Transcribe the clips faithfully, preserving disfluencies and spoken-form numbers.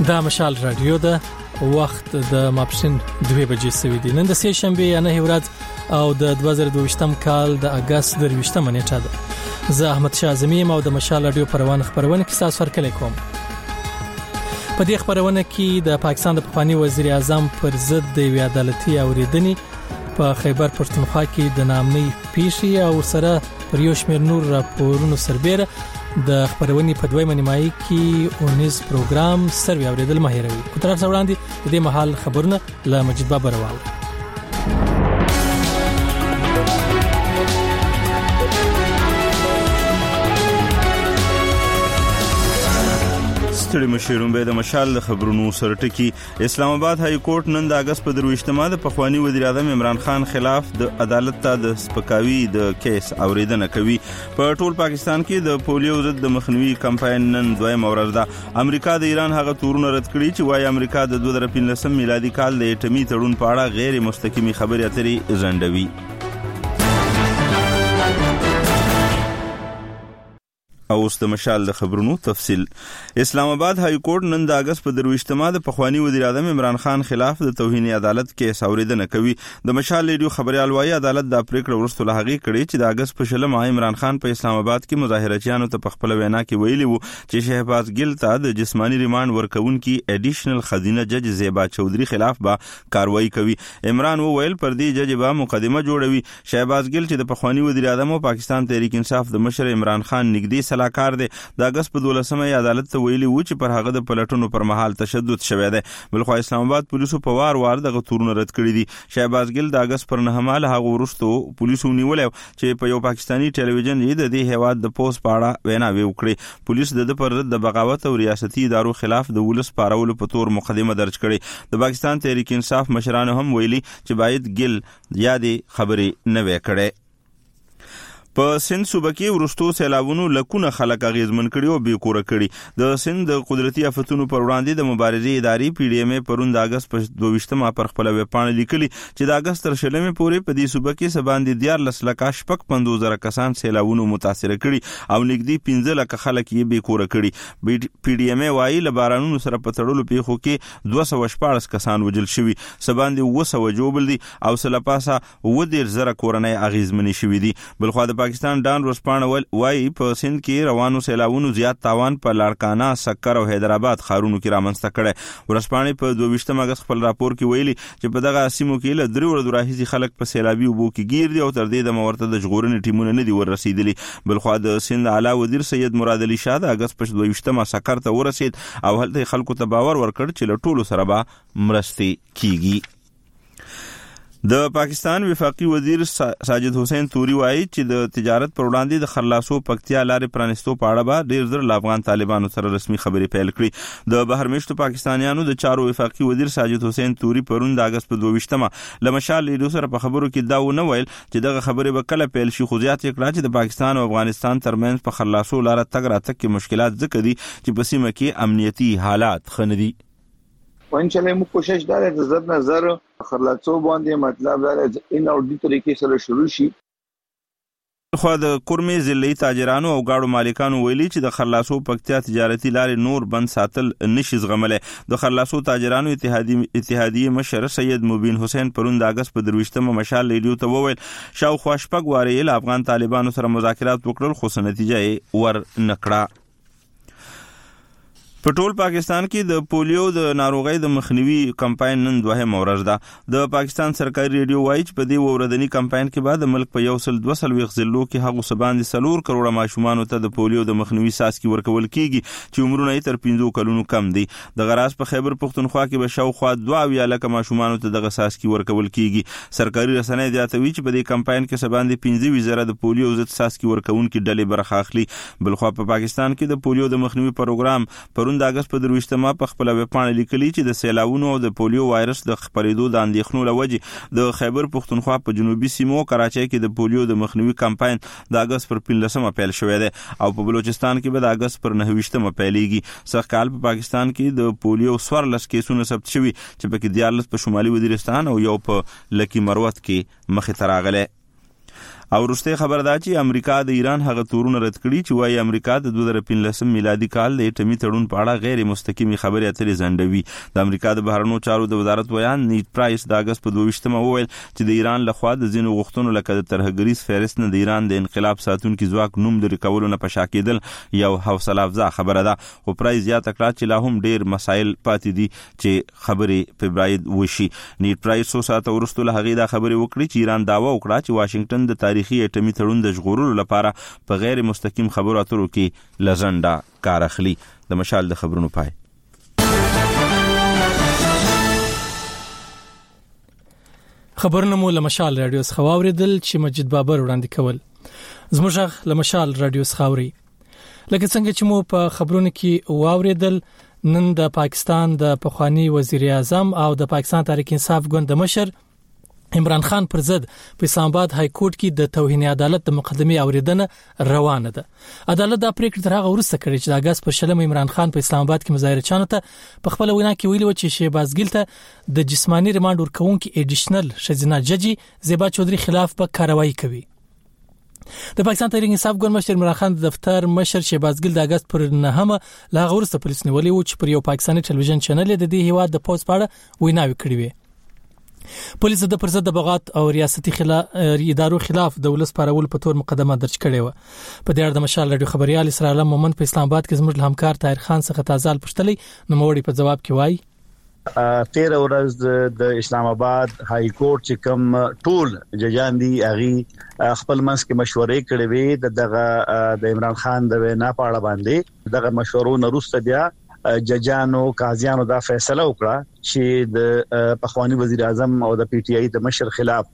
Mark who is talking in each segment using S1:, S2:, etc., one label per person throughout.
S1: دا مشال رادیو ده وخت د ماپښین دوه بجې سوي دي. نن د سه شنبه یا نه ورځ او د دوه زره دوه کال د اگست درویشتمه نیټه ده. زه احمد شاه اعظمي او د مشال رادیو پروان خبرونه کې تاسو سره کوم. په دې خبرونه کې د پاکستان د پخوانی وزیر اعظم پر ضد د وی عدالتي اوریدنې په خیبر پښتونخوا کې د نامنۍ پیښې او سره پر یو شمېر نور راپورونو سربېره د خبرونې په دویمه نیمایي کې اونیز پروګرام سروي اوریدل مهیروي. په طرف وړاندې د دې مهال خبرونه له مجید بابر راوړل.
S2: ستړي مشرون به د مشال خبرونو سره ټکی. اسلام آباد های کورټ نن د اگست په درویشتمه د پخوانی وزیر اعظم عمران خان خلاف د عدالت ته د سپکاوي د کیس اوریدنه کوي. په ټول پاکستان کې د پولیو ضد د مخنیوي کمپاین نن دویمه ورځ ده. امریکا د ایران هغه تورونه رد کړي چې وايي امریکا د دوه زره پنځلس میلادي کال د اټومي تړون په اړه غیر مستقیمي خبرې اترې ځنډوي. او اوس د مشال د خبرونو تفصیل. اسلام آباد های کورټ نن د اگست په درویشتمه د پخوانی وزیر اعظم عمران خان خلاف د توهین عدالت کیس اوریدنه کوي. د مشال ریډیو خبريال وايي عدالت د پریکړه ورسته لهغه کړي چې د اگست په شلمه عمران خان په اسلام آباد کې مظاهرچیانو ته په خپل وینا کې ویلي وو چې شهباز ګل ته د جسمانی ریماند ورکونکي اډیشنل خزینه جج زیبا چودري خلاف به کاروایی کوي. عمران وویل پر دې جج به مقدمه جوړوي. شهباز ګل چې د پخوانی وزیر اعظم او پاکستان تحریک انصاف د مشر عمران خان نږدې کار دی د اگست په دولسمه عدالت ته ویلي وو چې پر هغه د پلټونو پر مهال تشدد شوی دی. بلخو اسلام آباد پولیسو په وار وار دغه تورونه رد کړی دي. شهباز ګل د اگست پر نهمه له هغه وروسته پولیسو نیولې چې په یو پاکستانی ټلویزیون یې د دې هیواد د پوس پاړه وینا وکړي. پولیس د پر د بغاوت او ریاستي ادارو خلاف د ولس پارولو په تور مقدمه درج کړي. د پاکستان تحریک انصاف مشرانو هم ویلي چې باید ګل یادې خبرې نه وکړي. په سند صوبه کې ورستو سیلابونو لکونه خلک اغیزمن کړي او بې کوره کړي. د سند د قدرتي آفتونو پر وړاندې د مبارزې ادارې پی ډی ایم ای پرون د اگست په دوه پر خپل ویب پاڼه لیکلي چې د اگست تر شلمې پورې په دې صوبه کې سباندې دیارلس لکه شپږ پنځوس زره کسان سیلابونو متاثر کړي او نږدې پنځه لکه خلک یې بې کوره کړي. پی ډی ایم ای وايي له بارانونو سره په تړلو پیښو کې دوه سوه شپاړس کسان وژل شوي، سباندې اوه سوه جوړ دي او سلپاسه اوه دېرش زره کورنۍ اغیزمنې شوي دي. بلخو د پاکستان ډان ورسپانه وایي په سند کې روانو سیلابونو زیات تاوان په لاړکانه، سکر او حیدرآباد ښارونو کې رامنځته کړی. ورسپانه په دوه اگست خپل راپور کې ویلي چې په دغه سیمو کې له درې ورځو راهیسې خلک په سیلابي اوبو کې ګیر دي او تر دې دمه ورته د ژغورنې ټیمونه نه دي ورسېدلي. بلخو د سند اعلی وزیر سید مراد علي شاه د اگست په دوه سکر ته ورسېد او هلته خلکو ته باور ورکړ چې له ټولو سره به مرستې کیږي. د پاکستان وفاقي وزیر ساجد حسین توري وایي چې د تجارت پر وړاندې د خلاصو پکتیا لارې پرانستو په اړه به ډېر زر له افغان طالبانو سره رسمي خبرې پیل کړي. د بهرمشتو پاکستانیانو د چارو وفاقي وزیر ساجد حسین توري پرون د اگست په دوه له مشال ریډیو سره په خبرو کې دا ونه ویل چې دغه خبرې به کله پیل شي، خو زیات یې کړه چې د پاکستان او افغانستان ترمنځ په خلاصو لارې تګ راتګ کې مشکلات ځکه دي چې په سیمه کې امنیتي حالات ښه نه دي.
S3: وانچلې مو کوشش دار د زړه نظر خلاصو باندې مطلب دا ان او د طریقې سره شروع شي.
S2: خو د کورمې ضلعي تاجرانو او گاډو مالکانو ویلي چې د خلاصو پکتیا تجارتي لارې نور بند ساتل نشي زغملی. د خلاصو تاجرانو اتحادیې مشر سید مبین حسین پرون د اگست په درویشتمه مشال ریډیو ته وویل شاوخوا شپږ وارې له افغان طالبانو سره مذاکرات وکړل خو څه نتیجه یې ور نه کړه. په ټول پاکستان کې د پولیو د ناروغۍ د مخنیوي کمپاین نن دوهمه ورځ ده. د پاکستان سرکاري ریډیو وایي چې په دې ورځني کمپاین کې بعد د ملک په یو سل دوه څلوېښت ضلعو کې هغو څه باندې څلور کروړه ماشومانو ته د پولیو د مخنیوي څاڅکي ورکول کیږي چې عمرونه یې تر پنځو کلونو کم دي. دغه راز په خیبر پښتونخوا کې به شاوخوا دوه اویا لکه ماشومانو ته دغه څاڅکي ورکول کیږي. سرکاري رسنۍ زیاتوي چې په دې کمپاین کې څه باندې پنځه ویشت زره د پولیو ضد څاڅکي ورکوونکي ډلې برخه اخلي. بلخو په پاکستان کې د پولیو د مخنیوي پروګرام پرون د اگست په درویشتمه په خپل ویب پاڼه لیکلي چې د سیلاوونو او د پولیو وایرس د خپرېدو د اندېښنو له وجې د خیبر پښتونخوا په جنوبي سیمو کراچۍ کې د پولیو د مخنیوي کمپاین د اگست پر پنځلسمه پیل شوی دی او په بلوچستان کې به د اگست پر نهه ویشتمه پیلېږي. سږکال په پاکستان کې د پولیو څوارلس کیسونه ثبت شوي چې پکې دیارلس په شمالي وزیرستان او یو په لکي مروت کې مخې ته راغلی. او وروسته خبر دا چې امریکا د ایران هغه تورونه رد کړي چې وايي امریکا د دوه زره پنځلس میلادي کال د اټومي تړون په اړه غیر مستقیمي خبرې اترې ځنډوي. د امریکا د بهرنیو چارو د وزارت ویان نیټ پرایس د اگست په دوه ویشتمه وویل چې د ایران لخوا د ځینو غوښتنو لکه د ترهګریز فهرست نه د ایران د انقلاب ساتونکي ځواک نوم لرې کولو نه په شا کېدل یو حوصله افزا خبره ده. خو پرایس زیاته کړه چې لا هم ډیر مسایل پاتې دي چې خبرې په باید وشي. نیټ پرایس څو ساعته وروسته له هغې دا خبرې وکړي چې ایران دعوا وکړه چې واشنگټن د تاریخي اټومي تړون د ژغورلو لپاره په غیر مستقیم خبرو اترو کې لزنده کار اخلي. د مشال د خبرونو پای.
S1: خبرونه مو له مشال رادیو څخه واوریدل چې مجید بابر وړاندې کول. زموږ غږ له مشال رادیو څخه اوري. لکه څنګه چې مو په خبرونو کې واوریدل، نن د پاکستان د پخوانی وزیر اعظم او د پاکستان تحریک انصاف ګوند د مشر عمران خان پر ضد په اسلام آباد های کورټ کې د توهین عدالت د مقدمې اوریدنه روانه ده. عدالت دا پریکړه تر هغه وروسته کړې چې د اگست په شلم عمران خان په اسلام آباد کې مظاهره چانو ته په خپل وینا کې ویلي و چې شهباز ګل ته د جسمانی ریماند ورکوونکي اډیشنل شزینا ججی زیبا چودري خلاف به کاروایی کوي. د پاکستان تحریک انصاف ګوند مشر عمران خان د دفتر مشر شهباز ګل د اگست پر نهمه لا غورسته پولیس نیولې و چې پر یو پاکستاني ټلویزیون چینل د دې هیواد د پوز پاړه ویناوي کړې وي. پولیس د پرځد د بغاوت او ریاستي خلاف ادارو خلاف د ولس پارول په تور مقدمه درج کړې و. په دې اړه د مشال رادیو خبريال اسرار الله مومند په اسلام آباد کې زموږ همکار طاهر خان څخه تازه پوښتنه نو موړي په جواب کې وایي
S4: تیر ورځ د اسلام آباد های کورټ چې کوم ټول ججان دي اغي خپل منځ کې مشورې کړې وي د دغه د عمران خان د وینا په اړه باندې دغه مشورو وروسته بیا ججانو قاضیانو دا فیصله وکړه چې د پخوانی وزیر اعظم او د پی ټی آی د مشر خلاف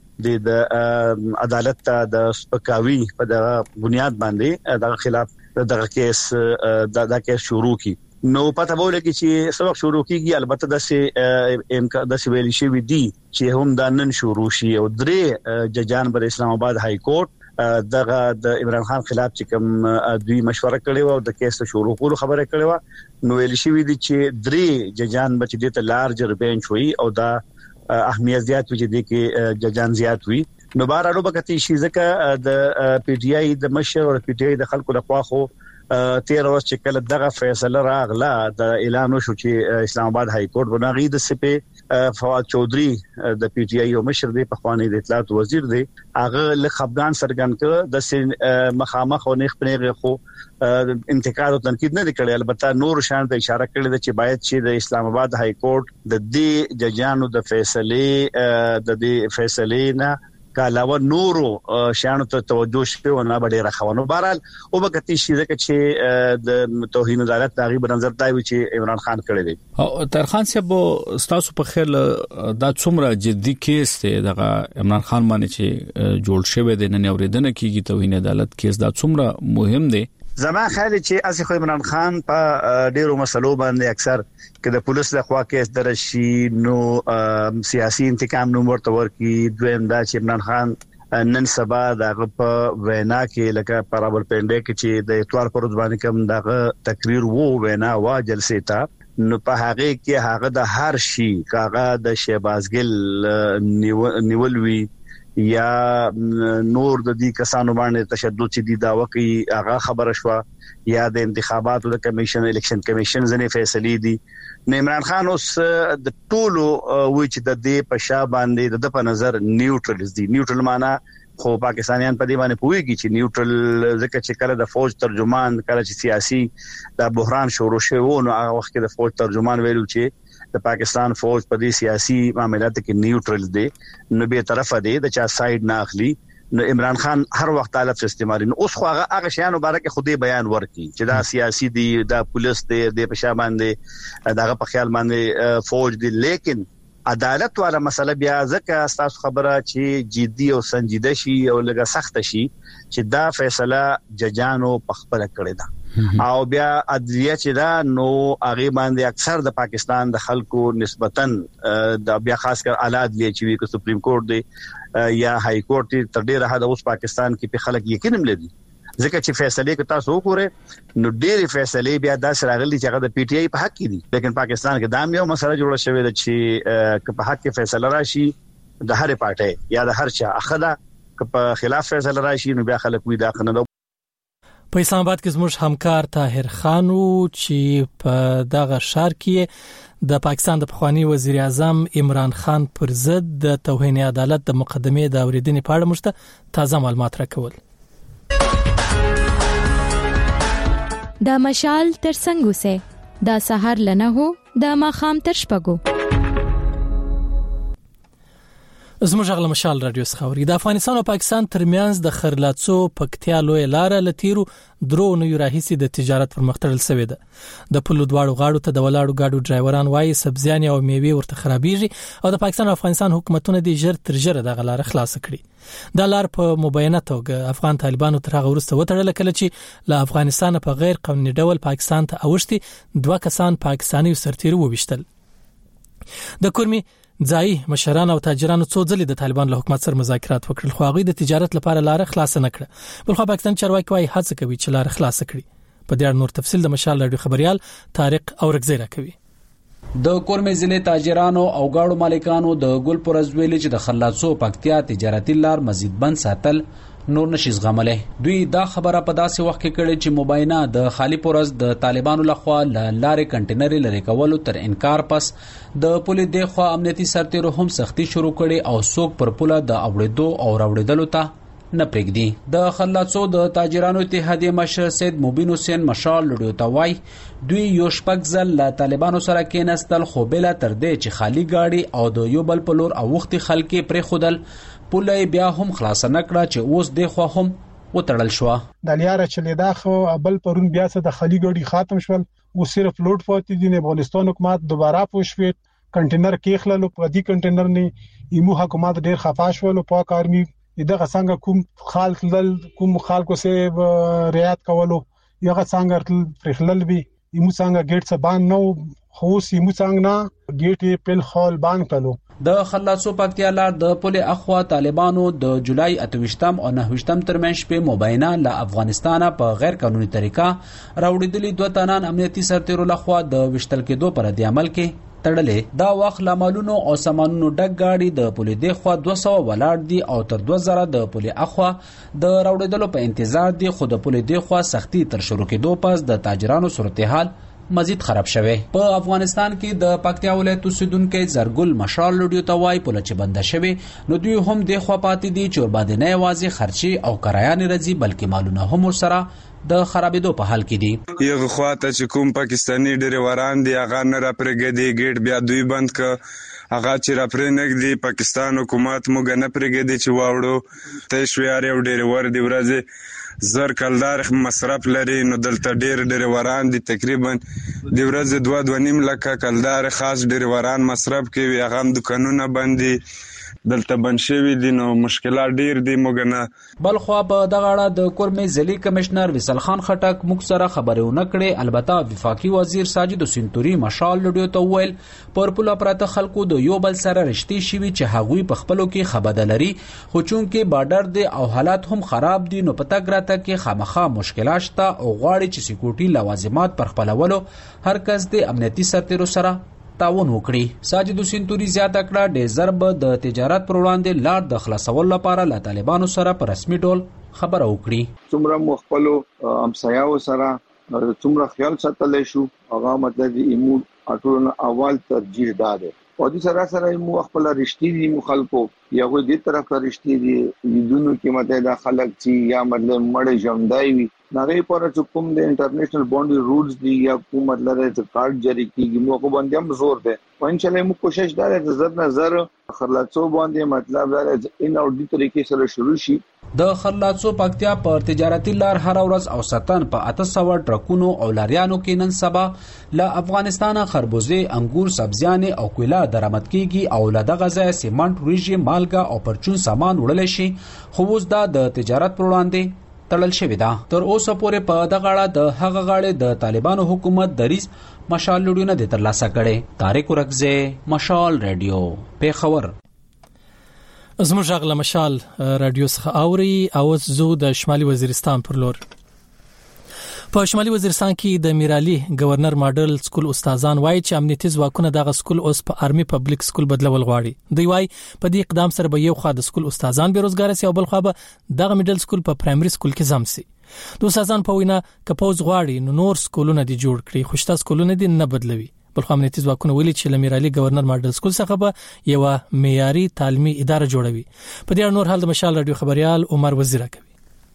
S4: د عدالت ته د سپکاوي په دغه بنیاد باندې دغه خلاف دغه کیس دغه کیس شروع کی. نو پته وله کې چې سبق شروع کیږي البته د سه امکان د سویل شي وی دي چې هم د نن شروع شي او درې ججان بر اسلام آباد های کورټ دغه د عمران خان خلاف چې کوم دوی مشوره کړې و او د کیس شروع کولو خبره کړې و نو ویل شي وی دي چې درې ججان بچ دي ته لارجر بنچ وي او دا اهمیت زیات وي چې د کې ججان زیات وي. نو بهر اړو بکتی شي ځکه د پی ټی آی د مشر او پی ټی آی د خلکو لخوا خو تیر ورځ چې کله دغه فیصله راغله د اعلان وشو چې اسلام آباد های کورټ بناغي د سپه فواد چودري د پی ټی آی او مشر دی په خواني د اطلاعات وزیر دی هغه له خپګان سرګن کړ د مخامخ او نخ پنيغه خو انتقاد او تنقید نه کړي البته نور شان ته اشاره کړل چې باید چې د اسلام آباد های کورټ د دې ججانو د فیصله د دې فیصله نه کالاوه نورو شانو ته توجه شوه نه بډې راخوانو بهرحال او بکتی شي چې د توهین عدالت داغي بنظر دای چې عمران خان کړی دی.
S5: او طاهر خان صاحب تاسو په خیر دا څومره جدي کیس دی دغه عمران خان باندې چې جوړ شوی دی نن اوریدنه کیږي توهین عدالت کیس دا څومره مهم دی؟
S4: زما خیال چې اسی خو عمران خان په ډیرو مسلو باندې اکثر کې د پولیس له خوا کیس درشي نو سیاسي انتقام نو ورته ورکی دویم دا چې عمران خان نن سبا دغه په وینا کې لکه پرابل پنده کې چې د اتوار پر ورځ باندې کوم دغه تقریر وو وینا وا جلسه تا نو په هغه کې هغه د هر شي کاغه د شهباز ګل نیول وی یا نور د دې کسانو باندې تشدد چې دی دا وکي هغه خبره شو یا د انتخاباتو د کمیشن الیکشن کمیشن ځنې فیصله دي. عمران خان اوس د ټولو وی چې د دې په شا باندې د په نظر نیوټرل دي. نیوټرل معنی خو پاکستانیان په دې باندې پوهیږي چې نیوټرل ځکه چې کله د فوج ترجمان کله چې سیاسي د بحران شروع شوه نو هغه وخت کې د فوج ترجمان ویلو چې د پاکستان فوج په دې سیاسي معاملاتو کې نیوټرل دی نو به طرفه دی د چا ساید نه اخلي. نو عمران خان هر وخت الف استعمالي نو اوس خو هغه هغه شیانو بارکه خودي بیان ورکي چې دا سیاسي دی دا پولیس دی د پښا باندې دغه په خیال باندې فوج دی لیکن عدالت والا مسله بیا ځکه تاسو خبره چې جدي او سنجیده شي او لږه سخت شي چې دا فیصله ججانو په خپل کړی دا او بیا عدلیه چې دا نو هغه باندې اکثر د پاکستان د خلکو نسبتاً د بیا خاص کر اعلی عدلیه چې وی کو سپریم کورټ دی یا های کورټ تر ډیره حد اوس پاکستان کې په خلک یقین ملي ځکه چې فیصله کې تاسو وګورئ نو ډېری فیصله بیا د سراغلي چې هغه د پی ټی آی په حق کې دي لیکن پاکستان کې دام یو مسله جوړه شوې ده چې په حق کې فیصله راشي د هر پارټي یا د هر چا اخدا په خلاف فیصله راشي نو بیا خلک وی دا قانون.
S1: په اسلام آباد کې زموږ همکار طاهر خان چې په دغه شهر کې د پاکستان د پخوانی وزیر اعظم عمران خان پر ضد د توهین عدالت د مقدمې د اوریدنې په اړه مشته تازه معلومات راکول.
S6: د مشال تر څنګه سه د سحر لنه هو د ماخام تر شپګو. زموږ غل مشال رادیو سخاوري د افغانستان او پاکستان ترمنځ د خرلاڅو پکتیا لوی لار لتیرو درو نو راهیسي د تجارت پر مختړل سوي ده. د پلو دواړو غاړو ته د ولاړو گاډو ډرایوران وايي سبزیان او میوه ورته خرابېږي او د پاکستان او افغانستان حکومتونه د جر تر جره د غلار خلاص کړي. د لار په مبینه توګه افغان طالبانو تر هغه ورسته وټړل کله چې له افغانستان په غیر قانوني ډول پاکستان ته اوښتي دوه کسان پاکستاني سرتیرو وبشتل. د کورمي ځای مشران او تاجرانو څو ځلې د طالبان له حکومت سره مذاکرات وکړل خو هغه د تجارت لپاره لار خلاص نه کړه. بلخو پاکستان چارواکي وايي هڅه کوي چې لار خلاص کړي. په دې اړه نور تفصیل د مشال رادیو خبريال طارق اورګزی راکوي.
S7: د کورمې ضلع تاجرانو او گاډو مالکانو د ګل پرز ویلي چې د خلاصو پکتیا تجارتي لار مزید بند ساتل نور نشي زغمله. دوی دا خبره په داسې وخت کې کړي چې مبینه د خالی پرز د طالبانو لخوا لارې کنټینر لري کولو تر انکار پس د پولیس د خوا امنیتي سرتیرو هم سختی شروع کړي او څوک پر پوله د اوړېدو او راوړېدلو ته نه پرېږدي. د خلاصو د تاجرانو اتحادیه مشر سید مبین حسین مشال لډیو توای دوی یو شپږ ځل له طالبانو سره کېناستل خو بل تر دې چې خالی گاډي او د یو بل په لور او وختي خلک پرې خودل پوله بیا هم خلاص نه کړه چې اوس د خو هم وتړل شو.
S8: د لیاره چې لیدا خو بل پرون بیا څه د خالی ګاډي ختم شول او صرف لوټ پاتې دي. نه افغانستان حکومت دوباره پوښوي کنټینر کې خللو په دې کنټینر نه ایمو حکومت ډیر خفا شول او پاک آرمي دغه څنګه کوم خالق لل کوم خلکو سه رعایت کولو یغه څنګه پرخلل وی ایمو څنګه ګیټ څه بان نو خو سیمو څنګه نه ګیټ په خال بان کړو.
S7: د خلاصو پکتیا لار د پوله اخوا طالبانو د جولای اتوشتم او نهوشتم ترمنځ په مبینه له افغانستان په غیر قانوني طریقه راوړېدلې دوه تنان امنیتي سرتیرو لخوا د وشتل کېدو پر د عمل کې تړلې. دا وخت لاملونو او سامانونو ډک گاډي د پوله د خوا دوه سوه ولاړ دي او تر دوه زره د پوله اخوا د راوړېدلو په انتظار دي خو د پوله د خوا سختی تر شروع کېدو پس د تاجرانو صورتحال مزید خراب شوه. په افغانستان کې د پکتیا ولایت اوسیدونکو زرګل مشال لډیو توای په لچ بنده شوه نو دوی هم د خوا پاتې دي چې باندې نه یوازې خرچي او کرایه نه راځي بلکې مالونه هم سره د خرابېدو په حال کې دي.
S9: یو خواته چې کوم پاکستاني ډریوران دي هغه نه را پرګدي ګیټ بیا دوی بند ک هغه چې را پرې نګدي پاکستان حکومت موږ نه پرګدي چې واوړو ته شویار یو ډریور دی ورځي زر کلدار مصرف لري نو دلته ډیر ډریوران دي تقریبا د ورځې دوه دوه نیم لکه کلدار خاص ډریوران مصرف کوي هغه هم دکانونه بندي دلته بنشوي دي نو مشکلات ډیر دي موږ نه.
S7: بل خو په دغه اړه د کورمې ضلعي کمشنر وصل خان خټک موږ سره خبرونه کړې. البته وفاقي وزیر ساجد سنتوري مشال لډیو ته ویل پر پوله پراته خلکو د یو بل سره رښتې شوي چې هغوی په خپلو کې خبره لري خو چونکې بارډر دی او حالات هم خراب دي نو په تګ راته کې خامخا مشکلات شته او غواړي چې سکیورټي لوازمات پر خپلولو هر کس د امنیتي سرتیرو سره تعاون وکړي. ساجد سنتوري زیاته کړه د ضرب د تجارت پر وړاندې لار د خلاصول لپاره له طالبانو سره په رسمي ډول خبره وکړي.
S3: څومره مخبلو امسایاو سره څومره خیال ساتل شو هغه مطلب ایمو اټول اول ترجیح داده او د سره سره ایمو خپل رښتې دي مخالفو یو دې طرف ته رښتې دي لیدونکو کې مته خلک چې یا مطلب مړ ژوندای وي نغې پر چې کوم د انټرنیشنل باونډري رولز دی یا کوم مطلب چې کارت جاری کیږي موږ باندې هم زور دی او ان شاء الله موږ کوشش دار د زړه نظر خرلاڅو باندې مطلب دا ان او د طریقې سره شروع شي.
S7: د خرلاڅو پکتیا پر تجارتي لار هر ورځ او ستن په اته سوه ټرکونو او لاریانو کې نن سبا له افغانستان خربوزه انګور سبزیان او کویلا درآمد کیږي او له دغه ځای سیمنټ ریجی مالګه او پرچون سامان وړل شي خو اوس دا د تجارت پر وړاندې تړل شوی دا. تر اوسه پورې په دغه اړه د هغه غاړې د طالبانو حکومت دریس مشال لډیو نه د ترلاسه کړي. طارق اورګزی مشال رادیو پیښور.
S1: زموږ غل مشال رادیو څخه اوري او زو د شمالي وزیرستان پر لور. په شمالي وزیرستان کې د میرالي گورنر ماډل سکول استادان وایي چې امنیتي ځواکونه دغه سکول اوس په آرمي پبلک سکول بدلول غواړي. دوی وایي په دې اقدام سره به یو خوا د سکول استادان بیروزګار سي او بل خوا به دغه میډل سکول په پرایمري سکول کې زم سي. د استادان په وینا که پوز غواړي نو نور سکولونه دي جوړ کړي خو شته سکولونه دي نه بدلوي. بل خو امنیتي ځواکونه ویلي چې لمیرالي گورنر ماډل سکول څخه به یو معیاري تعلیمي اداره جوړوي. په دې نور حال د مشال رادیو خبريال عمر وزیر کوي.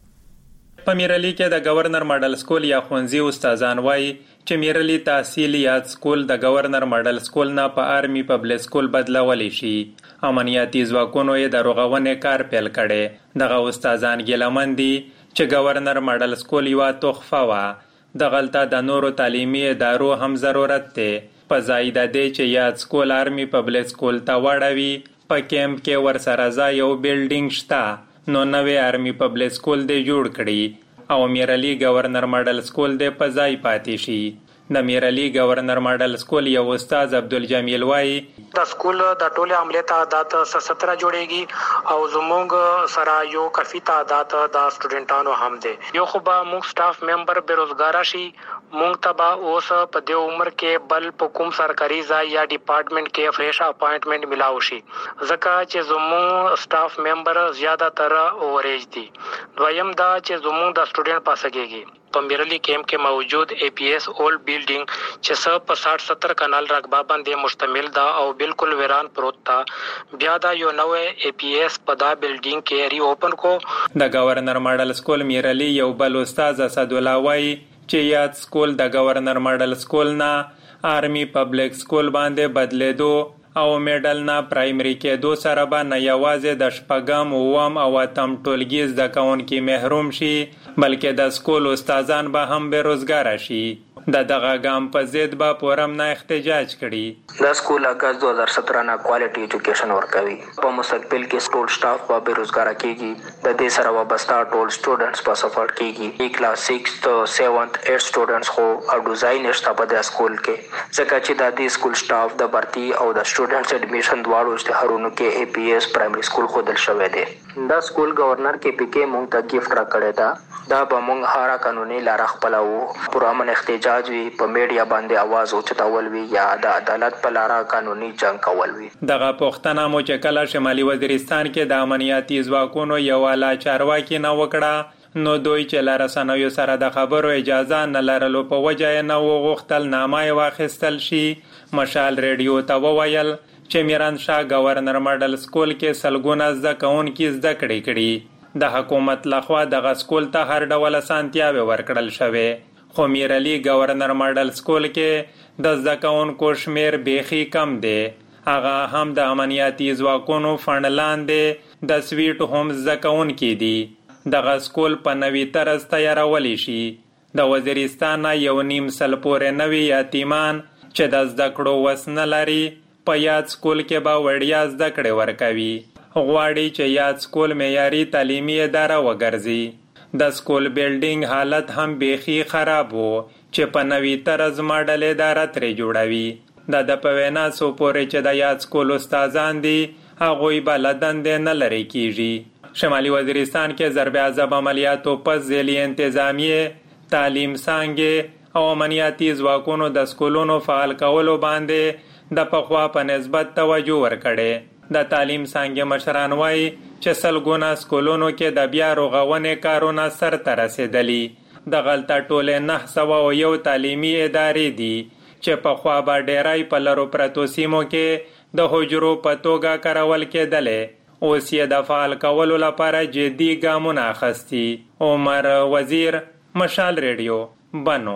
S10: په میرالي کې د گورنر ماډل سکول یا خونځي استادان وایي چې میرالي تحصیل یاد سکول د گورنر ماډل سکول نه په آرمي پبلک سکول بدلول شي. امنیتي ځواکونو یې د رغونې کار پیل کړي. دغه استادان ګیلمن دي چې گورنر ماډل سکول یو تحفه وا د غلطه د نورو تعلیمي ادارو هم ضرورت ده. په زائد ده چې یاد سکول آرمي پبلک سکول ته وړوي. په کیمپ کې ورسره ځای یو بیلډینګ شته نو نوې آرمي پبلک سکول دی جوړ کړي او میرالي گورنر ماډل سکول دی په ځای پاتې شي. د میرالي گورنر ماډل سکول یو استاد عبدالجمیل وایي
S11: د سکول د ټوله عمله تعداد ستر جوړیږي او زموږ سره یو کافي تعداد د سټوډنټانو هم دي. یو خو به موږ سټاف ممبر بیروزګار شي موږ ته به اوس په دې عمر کې بل په کوم سرکاري ځای یا ډپارټمنټ کې فریش اپاینټمنټ ملاو شي ځکه چې زموږ سټاف ممبر زیاده تر اوریج دي. دویم دا چې زموږ د سټوډنټ پاسګيږي په میرالي کیمپ کې موجود اے پی ایس اولډ بیلډینګ چې سب په ساठ ستر کنال رقبه باندې مشتمل ده او بالکل ویران پروت ده. بیا دا یو نوې اے پی ایس په دا بیلډینګ کې ری اوپن کو. د
S10: گورنر ماډل سکول میرالي یو بل استاد اسد الله وایي چې یاد سکول د گورنر ماډل سکول نه آرمي پبلک سکول باندې بدلیدو او میډل نه پرایمري کې دو سره به نه یوازې د شپږم اوم او اتم ټولګي زده کوونکي محروم شي بلکې د سکول استادان به هم بیروزګار شي. د دغه ګام په ضد به پورم نه احتجاج کړي.
S11: د سکول اگست دو هزار سترہ نه کوالټي ایجوکیشن ورکوي. په مستقبل کې ټول سټاف به بیروزګار کیږي. د دې سره وابسته ټول سټوډنټس په سفر کیږي. کلاس سکس سیونت ایټ سټوډنټس خو اډوزای نشته په د سکول کې ځکه چې د دې سکول سټاف د برتي او د سټوډنټس اډمیشن دواړو اشتهارونو کې اے پی ایس پرایمري سکول خودل شوی دی. د سکول گورنر کې پی کې مونږ ته گیفت را کړی دا دا به مونږ هارا قانوني لار خپلو پرامن احتجاج وی په میډیا باندې आवाज اوچتاول وی یا د عدالت په لار قانوني جنگ کول وی.
S10: دغه پښتنه مو چې کله شمالي وزیرستان کې د امنیتي ځواکونو یو اعلی چارواکي نه وکړه نو دوی چې لار سنوي سره د خبرو اجازه نه لرلو په وجه نه وغوښتل نامه واخیستل شي. مشال ریډیو ته وویل چې میران شاه گورنر ماډل سکول کې سلګونه زده کوونکي زده کړې کړي. د حکومت لخوا دغه سکول ته هر ډول اسانتیاوې ورکړل شوې خو میرالي گورنر ماډل سکول کې د زده کوونکو شمیر بیخي کم دی. هغه هم د امنیتي ځواکونو فنډ لاندې د سویټ هوم زده کوونکي دي. دغه سکول په نوي طرز تیارولی شي. د وزیرستان یو نیم سل پورې نوي یتیمان چې د زده کړو وس نه لري په یاد سکول کې به وړیا زده کړې ورکوي. غواړي چې یاد سکول معیاري تعلیمي اداره وګرځي. د سکول بیلډینګ حالت هم بیخي خراب وو چې په نوي طرز ماډل اداره ترې جوړوي. د د په وینا سو پورې چې د یاد سکول استادان دي هغوی به له دندې نه لرې کیږي. شمالي وزیرستان کې ضرب عذاب عملیاتو پس ذیلی انتظامیه تعلیم څانګې او امنیتي ځواکونو د سکولونو فعال کولو باندې د پخوا په نسبت توجه ورکړي. د تعلیم څانګې مشران وایي چې سلګونه سکولونو کې د بیا رغونې کارونه سرته رسېدلي. د غلطه ټولې نه سوه او یو تعلیمي ادارې دي چې پخوا به ډیری په لرو پرتو سیمو کې د حجرو په توګه کارول کېدلې. اوس یې د فعال کولو لپاره جدي ګامونه اخیستي. عمر وزیر، مشال ریډیو، بنو.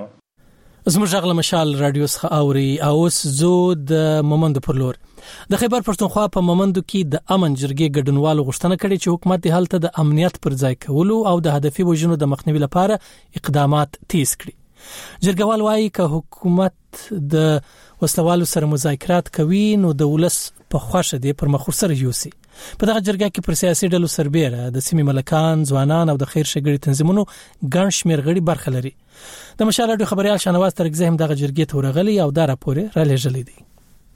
S1: زموږ غږ له مشال رادیو څخه اوري. اوس زو د مومند پر لور د خیبر پښتونخوا په مومندو کې د امن جرګې ګډونوالو غوښتنه کړې چې حکومت د حالت د امنیت پر ځای کولو او د هدفي وژنو د مخنیوي لپاره اقدامات تیز کړي. جرګوال وایي چې حکومت د وسلوالو سره مذاکرات کوي نو د ولس په خوښه دی پر مخ سره یوسي. په دغه جرګه کې پر سیاسي ډلو سربېره د سیمې ملکان، ځوانان او د خیر ښېګړې تنظیمونو ګڼ شمېر غړي برخه لري. د مشال رادیو خبريال شاهنواز ترګزی هم دغه جرګې ته ورغلی او دا راپور را لېږلی دی.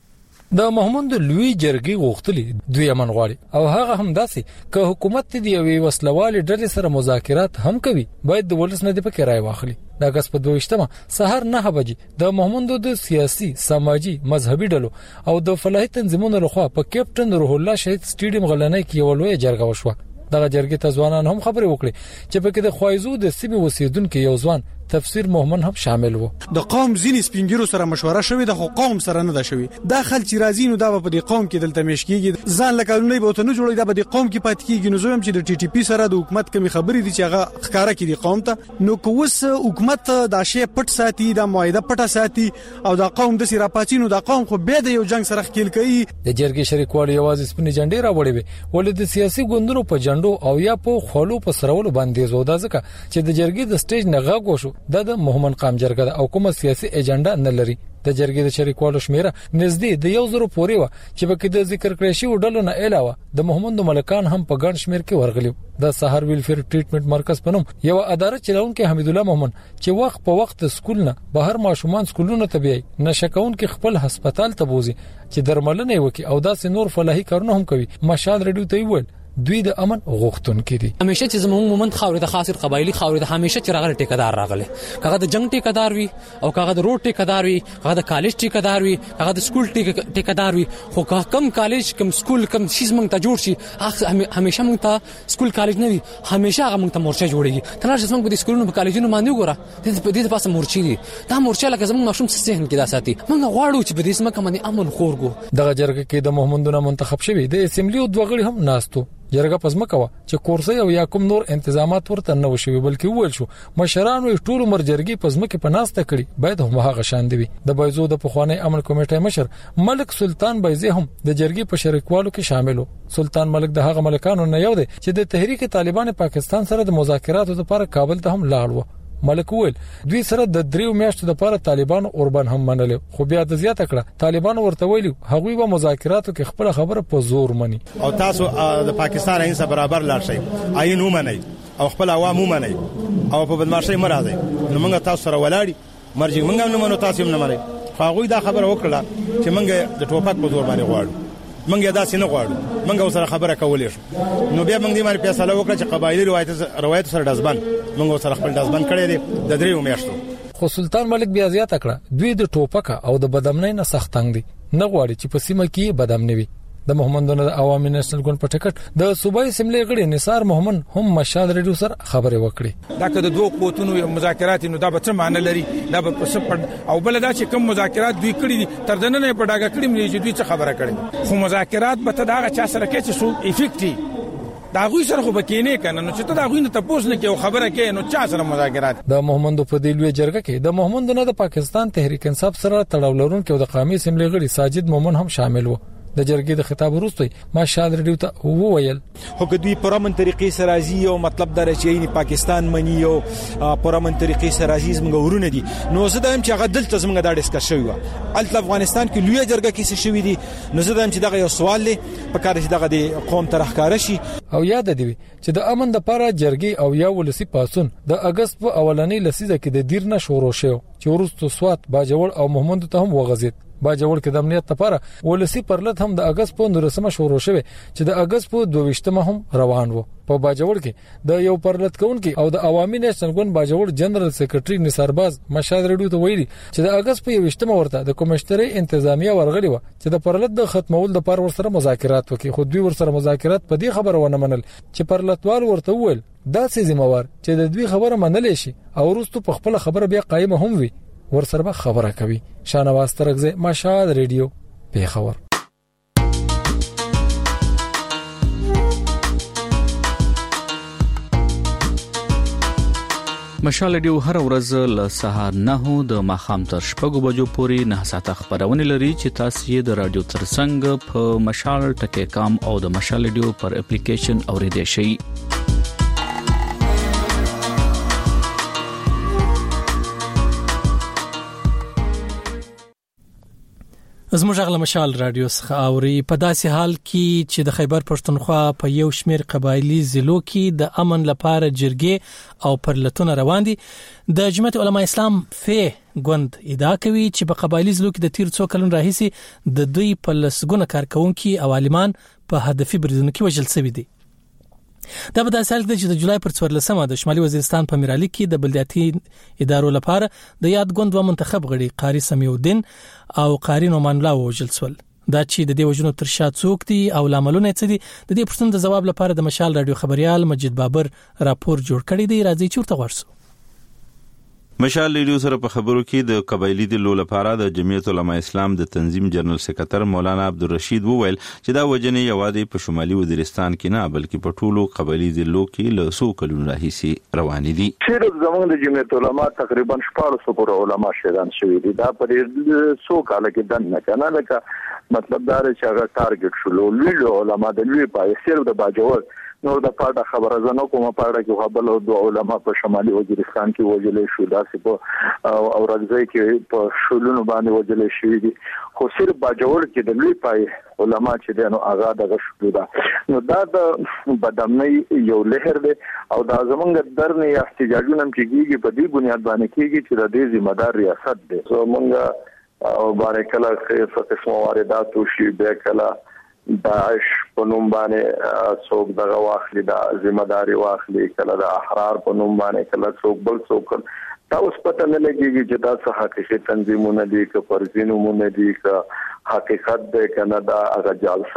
S12: د محمد لوی جرګي غوښتلی دوی امن غواړي او هغه هم داسې که حکومت دی یو وسلوال ډلې سره مذاکرات هم کوي باید د ولس نه دی پکې راي واخلي. د اگست په دویشتمه سحر نه بجې د محمد د سیاسي سماجی مذهبي ډلو او د فلاحي تنظیمونو لخوا په کیپټن روح الله شهید سټیډیم غلنۍ کې یو لوی جرګه وشوه. دغه جرګې ته ځوانان هم خبرې وکړي چې په کې د خوایزو د سیمې اوسیدونکو یو ځوان تفسیر محمد هم شامل وو.
S13: د قوم ځینې سپینګیرو سره مشوره شوې د قوم سره نه ده شوې. دا خل چې راځي نو دا په دې قوم کې دلته مشکیږي ځان لکه قانوني به ته نه جوړي دا په دې قوم کې پات کیږي. نو زویم چې د ټي ټي پی سره د حکومت کمی خبرې دي چې هغه ښکارا کړي قوم ته نو کوس حکومت دا شی پټ ساتي دا معاهده پټه ساتي او دا قوم د سیرا پاتینو دا قوم خو به د یو جنگ سره خکېل کوي.
S12: د جرګې شریکوالي یوازې سپینې جنډې راوړې وي ولې د سیاسي ګوندونو په جنډو او یا په خولو په سرولو باندې زو دا ځکه چې د جرګې د سټیج نه غاغ وشو د محمد قام جرګه او کومه سیاسي ایجنډا نه لري. د جرګې د شریکوالو شمیره نږدې د یو زرو پورې و چې په کې د ذکر کړی شوی ډلو نه علاوه د محمد ملکان هم په ګڼ شمیر کې ورغلي. د سحر ویلفیر ټریټمنټ مرکز په نوم یو اداره چلونکو حمید الله محمد چې وخت په وخت سکول نه بهر ماشومان سکولونو ته بیاي نشکون کې خپل هسپتال ته بوزي چې درملنه وکي او داسې نور فلاحي کارونه هم کوي. مشال رډیو ته ویل دوی د امن غوښتونکو دي.
S14: همیشه چې زموږ مومند خاورې د خاصر قبایلی خاورې د همیشه چې راغله ټیکدار راغله کغه د جنگ ټیکدار وي او کغه د روډ ټیکدار وي کغه د کالج ټیکدار وي کغه د سکول ټیکدار وي خو کم کالج کم سکول کم شیز موږ ته جوړ شي همیشه موږ ته سکول کالج نه وي همیشه هغه موږ ته مورچه جوړيږي. تلل چې موږ په سکولونو په کالجونو باندې وګوره د دې په پاسه مورچې دي دا مورچه لکه زموږ ماشوم سسهن کې دا ساتي موږ غواړو چې په دې سم باندې امن خورګو.
S12: دغه جرګه کې د محمدونه منتخب شوی د اسمبلی او دوه غړي هم ناستو. جرګه پزما کوا چې کورسي او یا کوم نور تنظیمات ورته نه وشوي بلکې وویل شو مشرانو ټول عمر جرګي پزما کې پناسته کړي باید هم هغه شان دی. د بایزو د پخوانی عمل کمیټې مشر ملک سلطان بایزي هم د جرګي په شریکوالو کې شامل وو. سلطان ملک د هغه ملکانو نه یو دی چې د تحریک طالبان پاکستان سره د مذاکراتو لپاره کابل ته هم لاړ و. ملک ویل دوی سره د دریو میاشتو لپاره طالبان اوربان هم منل خو بیا د زیاته کړه طالبان ورته ویلي هغوی به مذاکراتو کې خپل خبره په زور مني
S15: او تاسو د پاکستان عین سره برابر لاړ شئ عین ومنئ او خپل عوام ومنئ او په بدمعشي مرادي نو موږ تاسو سره ولاړی مرجی موږ هم نه منو تاسو هم نه منئ. هغوی دا خبره وکړه چې موږ د ټوپک په زور باندې غواړو منګه داسې نه غواړو منګه سره خبره کولې شو نو بیا موږ دې باندې فیصله وکړه چې قبایلی روایت روایت سره دزبن موږ سره خپل دزبن کړی دی د دریو میاشتو.
S12: خو سلطان ملک بیا زیاته کړه دوی د ټوپک او د بدامنۍ نه سخت تنګ دي نه غواړي چې په سیمه کې بدامنۍ وي. د محمدونو د عوامي نېشنل ګوند په ټکټ د صوبایي اسمبلی غړي نثار محمد هم مشال ریډیو سره خبرې وکړي.
S16: دا که د دوه قوتونو مذاکرات نو دا به څه معنی لري دا به څه او بل دا چې کوم مذاکرات دوی کړی دي تر دنه نه په ډاګه کړی مې چې دوی څه خبره کړي خو مذاکرات به ته دا چا سره کې چې سو افیکټي دا غوي سره خو بکینه کنه نو چې ته دا غوي نه تاسو نه کې خبره کې نو چا سره مذاکرات.
S12: د محمد په دلوي جرګه کې د محمد نه د پاکستان تحریک انصاف سره تړاو لرونکو د قومي اسمبلی غړي ساجد مومن هم شامل وو. د جرګې د خطاب وروسته ماشال ریډیو ته وویل
S17: هو کدوې پرامن طریقې سره راځي او مطلب دا چې نه پاکستان منی او پرامن طریقې سره راځي زموږ ورونه دي نو زه دایم چې هغه دلته زموږ دا ډیسکس شوی و الته افغانستان کې لوی جرګه کې څه شوی دي نو زه دایم چې دغه یو سوال لې په کار چې دغه د قوم ترخکار شي.
S12: او یاد دی چې د امن د لپاره جرګې او یا ولسی پاسون د اگست په اولنۍ لسیزه کې د دیر نه شروع شو چې ورستو سوات باجوړ او محمد ته هم وغځید. باجوړ کې د امنیت لپاره ولسی پرلط هم د اگست په نورسمه شروع شوه چې د اگست په دوه هم روان وو. په باجوړ کې د یو پرلط کونکي او د عوامي نېشنل ګوند باجوړ جنرال سیکریټري نثارباز مشال ریډیو ته ویلي چې د اگست په یوشتمه ورته د کمشنري انتظامیه ورغلی و چې د پرلط د ختمول د پر ورسره مذاکرات وکړي خو دوی ورسره مذاکرات په دې خبره ونه منل چې پرلطوال ورته وویل دا سې ذمہوار چې د دوی خبره منل شي او وروسته په خپل خبره بیا قائم هم وي ورسره خبره کوي. شانواز ترغزه مشال ریډیو پیښور.
S5: مشال ریډیو هر ورځ له سهار نه د ماخام تر شپږو بجو پورې نه ساعته خبرونه لري چې تاسو یې د رادیو ترڅنګ په مشال ټکی کام او د مشال ریډیو پر اپلیکیشن اوریدئ شئ.
S1: زموږ غل مشال رادیو څخه اوري په داسې حال کې چې د خیبر پښتونخوا په یو شمیر قبایلی ضلعو کې د امن لپاره جرګې او پرلتونه روان دي. د جمعیت علماء اسلام فې ګوند ادعا کوي چې په قبایلی ضلعو کې د تیر څو کلونو راهیسي د دوی په لسګونه کارکونکو او عالمان په هدفي بریدونو کې وژل شوي دي. دا په داسې حال کې چې د جولای پر څوارلسمه د شمالي وزیرستان په میرالي کې د بلدیاتي ادارو لپاره د یاد ګوند و منتخب غړي قاری سمیع الدین او قاری نومان الله وژل شول. دا چې د دې وژنو تر شا څوک دي او لاملونه څه دي، د دې پرسن د جواب لپاره د مشال رادیو خبريال مجید بابر راپور جوړ کړی دی. راځي چې ورته ورسو.
S2: مشال ریډیو سره په خبرو کې د قبایلی ضلعو لپاره د جمعیت علماء اسلام د تنظیم جنرال سکرټر مولانا عبدالرشید وویل چې دا وجنې یوازې په شمالي وزیرستان کې نه بلکې په ټولو قبایلی ضلعو کې له څو کلونو راهیسي روان دي.
S18: صرف زموږ د جمعیت علماء تقریبا شپږ سوه پورې علما شهیدان شوي دي. دا په څو کال کې دن نه کنه لکه مطلب دا چې هغه ټارګټ شول لوی علما د لوی پای صرف د باجوړ نور د پاړه خبره زنه کومه پاړه کې خپل دوه علما په شمالي وزیرستان کې وجلې شو، داسې په او راځي کې په شولونو باندې وجلې شوې دي. خو صرف باجوړ کې د لوی پای علما چې دنو آغا دغه شو دا نو دا د بدامنۍ یو لهر دی او دا زمونږ درنه احتجاجونه کېږي په دې بنیاد باندې کېږي چې د دې ذمہ دار ریاست دی. سو مونږ او بارکله خیفه قسم واردات وشي به کله داعش په نوم باندې څوک دغه واخلي دا ذمہ داری واخلي، کله د احرار په نوم باندې کله څوک بل څوک دا اوس پته نه لګيږي چې دا څه حقیقي تنظیمونه دي که فرضینونه دي که حقیقت دی کنه دا هغه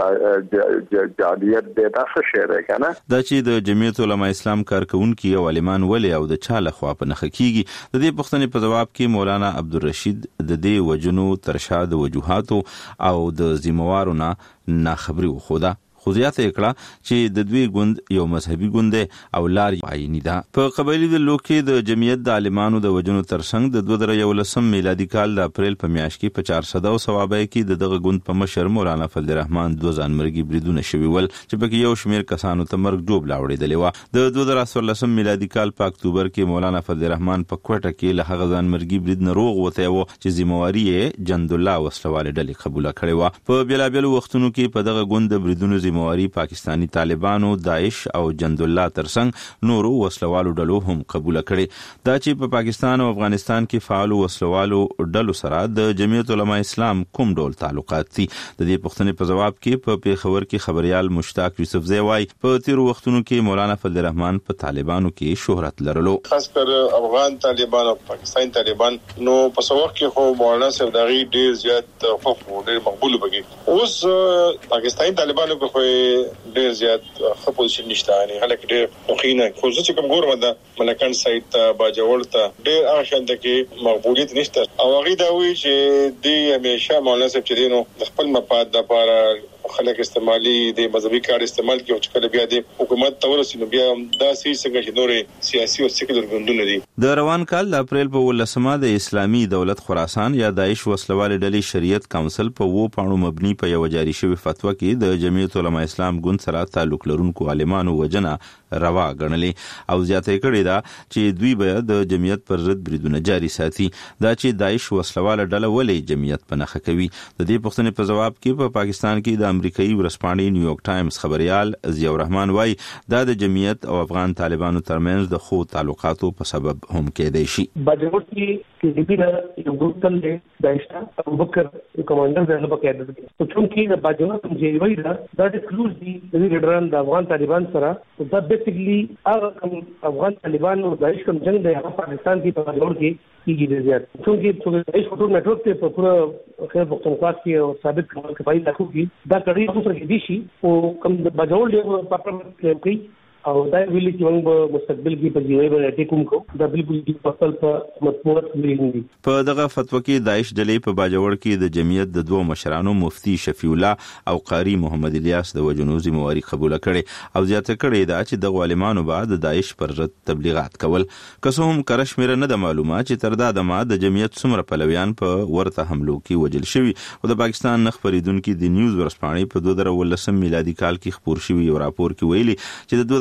S18: جعلیت دی دا څه شی دی کنه.
S2: دا چې د جمعیت علماء اسلام کارکونکو او عالمان ولې او د چا لخوا په نخ کیږي د دې پوښتنې په جواب کې مولانا عبدالرشید د دې وجنو ترشا د وجوهاتو او د ذمہوارو نه ناخبري وخوده. خو زیاته کړه چې د دوی ګوند یو مذهبي ګوند او لار عیني ده. په قبایلی ضلعو کې د جمعیت د عالمانو د وجنو ترڅنګ د دوه زره یولسم میلادي کال د اپریل په میاشت کې په چهارصد ثوابه کې د دغه ګوند په مشر مولانا فضل الرحمن دوه ځانمرګي بریدونه شوي ول چې په یو شمیر کسانو ته مرګ جوړ لاوړېدلې و. د دوه زره څوارلسم میلادي کال په اکتوبر کې مولانا فضل الرحمن په کوټه کې له هغه ځانمرګي برید نه روغ وته و چې ذمہواری یې جند الله وسلواله ډلې قبول کړې و. په بلابل وختونو کې په دغه ګوند د بریدونو ذمہواری پاکستانی طالبانو، داعش او جند الله ترڅنګ نورو وسلوالو ډلو هم قبول کړي. دا چې په پاکستان او افغانستان کې فعال وسلوالو ډلو سره د جمعیت علماء اسلام کوم ډول تعلقات دي، د دې پوښتنې په جواب کې په پیښور کې خبريال مشتاق یوسفزی وای په تیر وختونو کې مولانا فضل الرحمن په طالبانو کې شهرت لرلو،
S19: خاص کر افغان طالبان او پاکستان طالبان. نو په سوق کې خو مولانا صاحب دغه ډیر زیات خوف ډیر مقبول بږي. اوس پاکستانی طالبانو په ډیر زیات خپل پوزیشن نشته، یعنی هلکه ډیر خوخینه خو چې کوم ګورم دا ملکان سایت ته باجوړ ته ډیر اخشنده کې مقبولیت نشته او هغه دا وی چې دی همیشه مولانا صاحب چې دینو د خپل مفاد لپاره خلک استعمالي د مذهبي کار استعمال کوي چې کله بیا د حکومت تورسینو بیا دا سي څنګه چې نورې سیاسي او سیکولر ګوندونه دي.
S2: د روان کال د اپریل په ولسمه د اسلامي دولت خراسان یا داعش وسلواله ډلې شریعت کونسل په وو پاڼو مبني په یو جاری شوی فتوا کې د جمعیت علماء اسلام ګوند سره تعلق لرونکو عالمانو وجنه روا غنلې او زیاته کړې ده چې دوی به د جمعیت پر ضد بریدونه جاری ساتي. دا چې داعش وسلواله ډله ولې جمعیت په نخښه کوي، د دې پوښتنې په جواب کې په پاکستان کې د امریکایي ورځپاڼې نیویارک ټایمز خبريال ضیاء الرحمن وای دا د جمعیت او افغان طالبانو ترمنځ د خو تعلقاتو په سبب هم کېدای شي.
S20: باجوړ کې د دې یو ګروپ تل دایښت ابو بکر کمانډر زنه په قیادت کې او چونکی د باجوړ کوم چې وایي دا د ایکسکلوز دي د لیډران د افغان طالبان سره دا بیسیکلی هغه کوم افغان طالبان او داعش کوم جنگ دی هغه پاکستان کې په باجوړ کې کیږي زیات چونکی په داعش ټول نتورک ته په پوره خیر پښتونخوا کې او ثابت کول کې پای لاکو کې دا کړي هم سره کې دي شي او کوم د باجوړ له پاپر کلیم کوي او دا ویلي چې موږ په مستقبل کې په جیوي باندې ټیکوم کو دا بالکل د فصل په مطبوعات ویلي.
S2: په دغه فتوا کې داعش ډلې په باجوړ کې د جمعیت د دوه مشرانو مفتی شفیع الله او قاری محمد الیاس د وجنو ذمہواری قبول کړي او زیاته کړي دا چې د عالمانو بعد د داعش پر ضد تبلیغات کول. که هم کرشمیر نه د معلومات چې تر دا د ما د جمعیت څومره پلویان په ورته حملو کې وجل شوی او د پاکستان نخ پریدونکو د نیوز ورسپانې په دوه زره ولسم میلادي کال کې خبر شوی یو راپور کې ویلي چې د دوه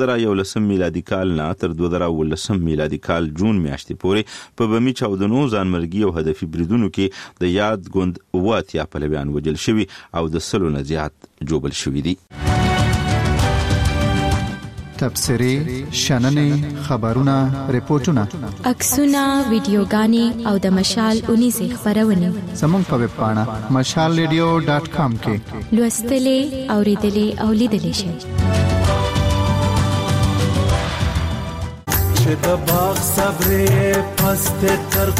S2: زره یولسم میلادي کال نه تر دوه زره ولسم میلادي کال جون میاشتې پورې په بمی چاودنو ځانمرګي او هدفي بریدونو کې د یاد ګوند واتیا پهلویان وجل شوي او د سلو نه زیات جوبل شوي دي.
S21: تبصرې، شننې، خبرونه، ریپورتونه،
S22: عکسونه، ویډیوګانې او د مشال اونیزه خبرونه
S21: زموږ په ویب پاڼه مشال ریډیو ډاټ کام کې
S22: لوستلې، اوریدلې او لیدلې شئ.
S23: چې د باغ صبرې پست تر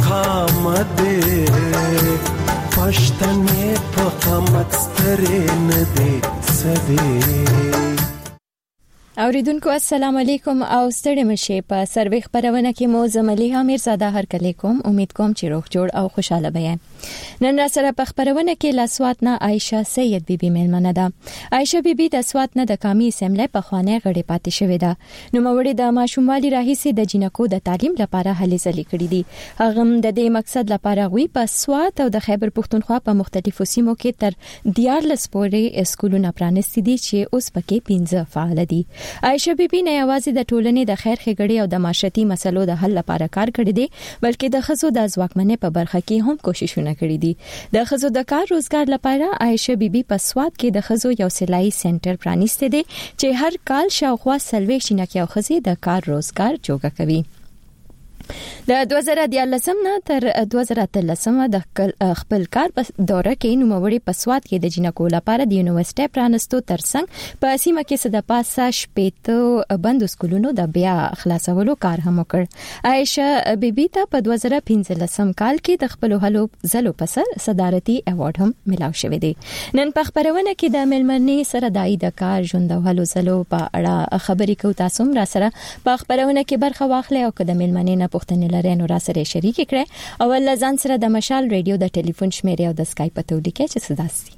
S23: قامت پښتنې په قامت سترې نه دې سدې.
S22: اوریدونکو السلام علیکم او ستړي مشه په سروي خبرونه کې مو زملیها میرزاده هر کله کوم. امید کوم چې روغ جوړ او خوشاله بیا. نن را سره په خبرونه کې لاسوات نه عائشه سید بیبي مېلمنه ده. عائشه بیبي د سوات نه د کامی سیمله په خوانه غړي پاتې شوې ده. نو موري د ماشوموالي راهیسي د جنکو د تعلیم لپاره هلې ځلې کړې دي. هغه د دې مقصد لپاره وی په سوات او د خیبر پښتونخوا په مختلفو سیمو کې تر دیارلس پورې اسکولونه پرانستي دي چې اوس پکې پنځه فعال دي. عائشه بیبي نه یوازې د ټولنې د خیر ښېګړې او د معاشرتي مسلو د حل لپاره کار کړی دی بلکې د ښځو د ځواکمنۍ په برخه کې هم کوششونه کړي دي. د ښځو د کار روزګار لپاره عائشه بیبي په سواد کې د ښځو یو سلایي سنټر پرانیسته دي چې هر کال شاوخوا سلوي شینکه او ښځې د کار روزګار جوړ کوي. د دوه زره دیارلسم نه تر دوه زره اتلسم د خپل کار په دوره کې نوموړي په سواد کې د جنکو لپاره د یونیورسيټي پرانستو ترڅنګ په سیمه کې صد پاسه شپېته بند سکولونو د بیا خلاصولو کار هم وکړ. عائشه بیبي ته په دوه زره پنځلسم کال کې د خپل هلو زلو پسر صدارتي ایوارډ هم ملاو شوی دی. نن په خبرونه کې د ملمنې سره دای د کار ژوند او هلو زلو په اړه خبرې کوي. تاسو را سره په خبرونه کې برخه واخلئ او کله ملمنې نه پوښتنه لرئ نو را سره شریک کړئ او ول ځان سره د مشال ریډیو د ټلیفون شمیره او د اسکایپ په توګه کې چې صداسي.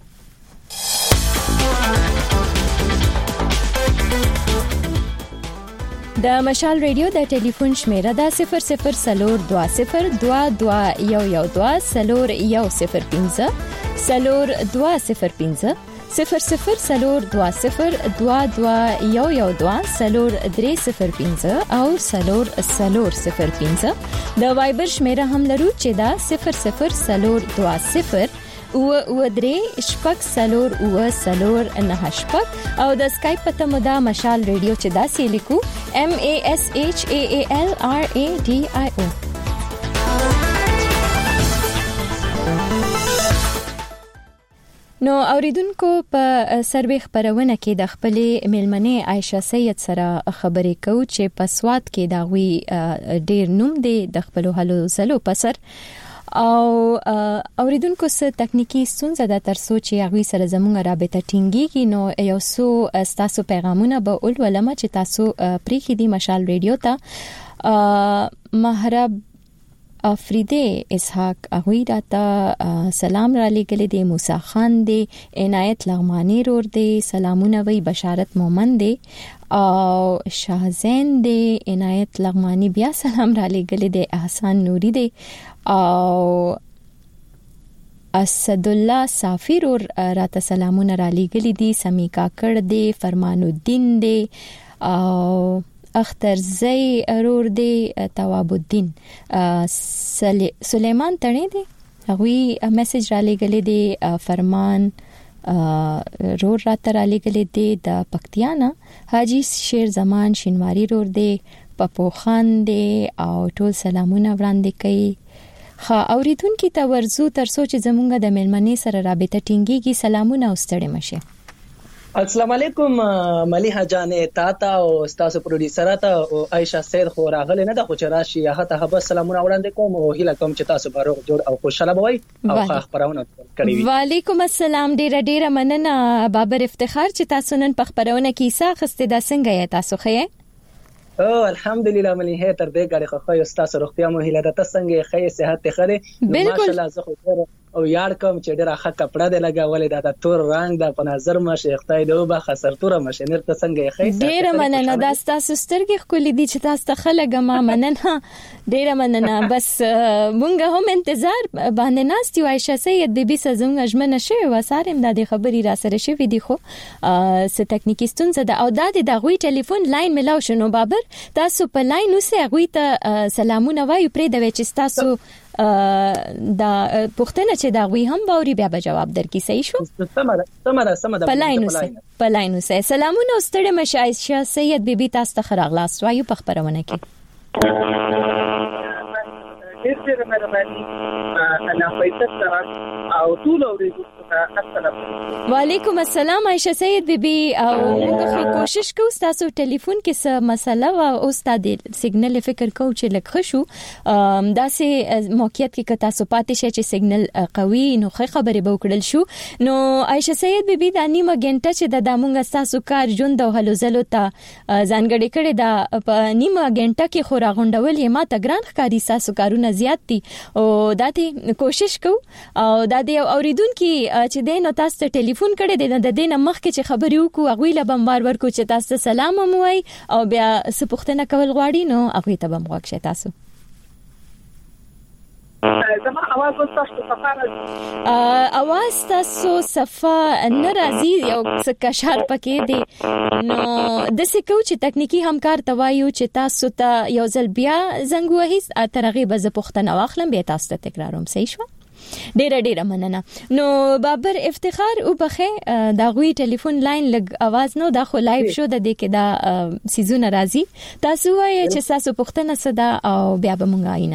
S22: د مشال ریډیو د ټلیفون شمیره د صفر صفر سلور دوه صفر دوه دوه یو یو دوه سلور یو صفر پنځه سلور دوه صفر پنځه صفر صفر سلور دوه صفر دوه دوه یو یو دوه سلور درې صفر پنځه او سلور سلور صفر پنځه. د وایبر شمیره هم لرو چې دا صفر صفر سلور دوه صفر او او درې شپږ سلور او سلور نه شپږ او د اسکایپ په تمدا مشال ریډیو چې دا سی لیکو M A S H A A L R A D I O. نو اوریدونکو په سروي خبرونه کې د خپلې مېلمنې عائشه سید سره خبرې کوو چې په سواد کې دا وی ډیر نوم دی د خپل هلو زلو پسر او اوریدونکو سره تکنیکی ستونزه د ترسو چې هغه سره زموږ رابطه ټینګيږي. نو یو څو تاسو پیغامونه به اول ولما چې تاسو پریخي دي مشال ریډیو ته محرب افریده اسحاق اغوی راته سلام را لګل دي. موسی خان دي، عنایت لغمانی رور دي سلامونه وی، بشارت مومن دي او شاهزین دي، عنایت لغمانی بیا سلام را لګل دي، احسان نوری دي او اسد الله صافی رور راته سلامونه را لګل دي، سمیکا کړ دي، فرمان الدین دي او اختر زئی ارور دی، تواب الدین سلیمان تڼي دی هغوی میسج را لګلې دی، فرمان رور را تر لګلې دی د پکتیانا، حاجی شیر زمان شینواری رور دی، پپو خان دی او ټول سلامونه وړاندې کوي. خا اوریدونکو ته ورزو تر سوچ زمونږ د ملمنې سره رابطه ټینګيږي. سلامونه او ستړي مشه.
S24: السلام علیکم ملیحه جانې تاته او تاسو پروډوسر ته او عائشه سید خو راغله نه د خو چرشي هغه ته به سلامونه وړاندې کوم او هیله کوم چې تاسو به روغ جوړ او خوشاله وئ او خبرونه کړی وي.
S22: وعلیکم السلام، ډیره ډیره مننه بابر افتخار چې تاسو نن په خبرونه کې سا خسته د څنګه یا تاسو خې؟
S24: او الحمدلله ملیحه تر دې غړي خو خو تاسو روغتیا مو هیله ده، تاسو څنګه خې صحت ته خره؟
S22: ماشاءالله
S24: زه خو او یار کوم چې ډیره ښه کپڑا دی لګولې دا تور رنگ د په نظر مشه خدای دې وبا خسر تور مشه نرته څنګه خې
S22: ډیره مننه دا تاسو سترګې خولې دي چې تاسو ته خلګه ما مننه ډیره مننه بس مونږ هم انتظار باندې ناستي عائشہ سید بیبي سزونګ اجمنه شوی وسارم د خبري را سره شوی دی خو س ټکنیکی ستونزه ده او د دغوی ټلیفون لاین ملاو شنو بابر تاسو په لاین اوسه غوي ته سلامونه وایو پرې د وچ تاسو دا پښتنه چې دا وی هم باوري بیا به جواب درکې صحیح شو
S24: سمره سمره سمره
S22: پلاینوسه پلاینوسه سلامونه ستړي مشایشه سید بیبي تاسو ته خراغلاس وایو په خبرونه کې
S24: ډېر ډېر مهرباني انا فیصل سره او ټول اورېدونکو السلام
S22: وعلیکم السلام عائشہ سید بیبي او موږ کوشش کوو تاسو ټلیفون کې څه مسله او استاد سیګنل فکر کوو چې لکه شو دا سه موقعیت کې تاسو پاتې شئ چې سیګنل قوي نو خې خبرې به وکړل شو نو عائشہ سید بیبي د نیمه غنټه چې د دامونګ تاسو کار ژوند او هلو زلو ته ځانګړي کړي دا په نیمه غنټه کې خورا غونډول یې ما ته ګران ښکاری تاسو کارونه زیات دي او دا ته کوشش کوو او دا د اوریدونکو چې دین تاسو ته ټلیفون کړی دی د دینه مخکې چې خبرې وکړو هغه له بمبار ورکو چې تاسو سلام مو وای او بیا سپوښتنه کول غواړي نو هغه ته بم غوښه تاسو
S24: زما اواز تاسو صفه
S22: اواز تاسو صفه ناراضي یو څه کشار پکې دی نو د سکو چې تکنیکی همکار توایو چې تاسو ته یو ځل بیا زنګ وهیس ترغه به ز پوښتنه واخلم بیا تاسو ته تکراروم صحیح شو ډیره ډیره مننه نو بابر افتخار او بخې دا غوي ټلیفون لاین لګ आवाज نو دا خو لایو شو د دې کې دا سيزونه راځي تاسو وایي چې تاسو پوښتنه صدا او بیا به مونږه عینه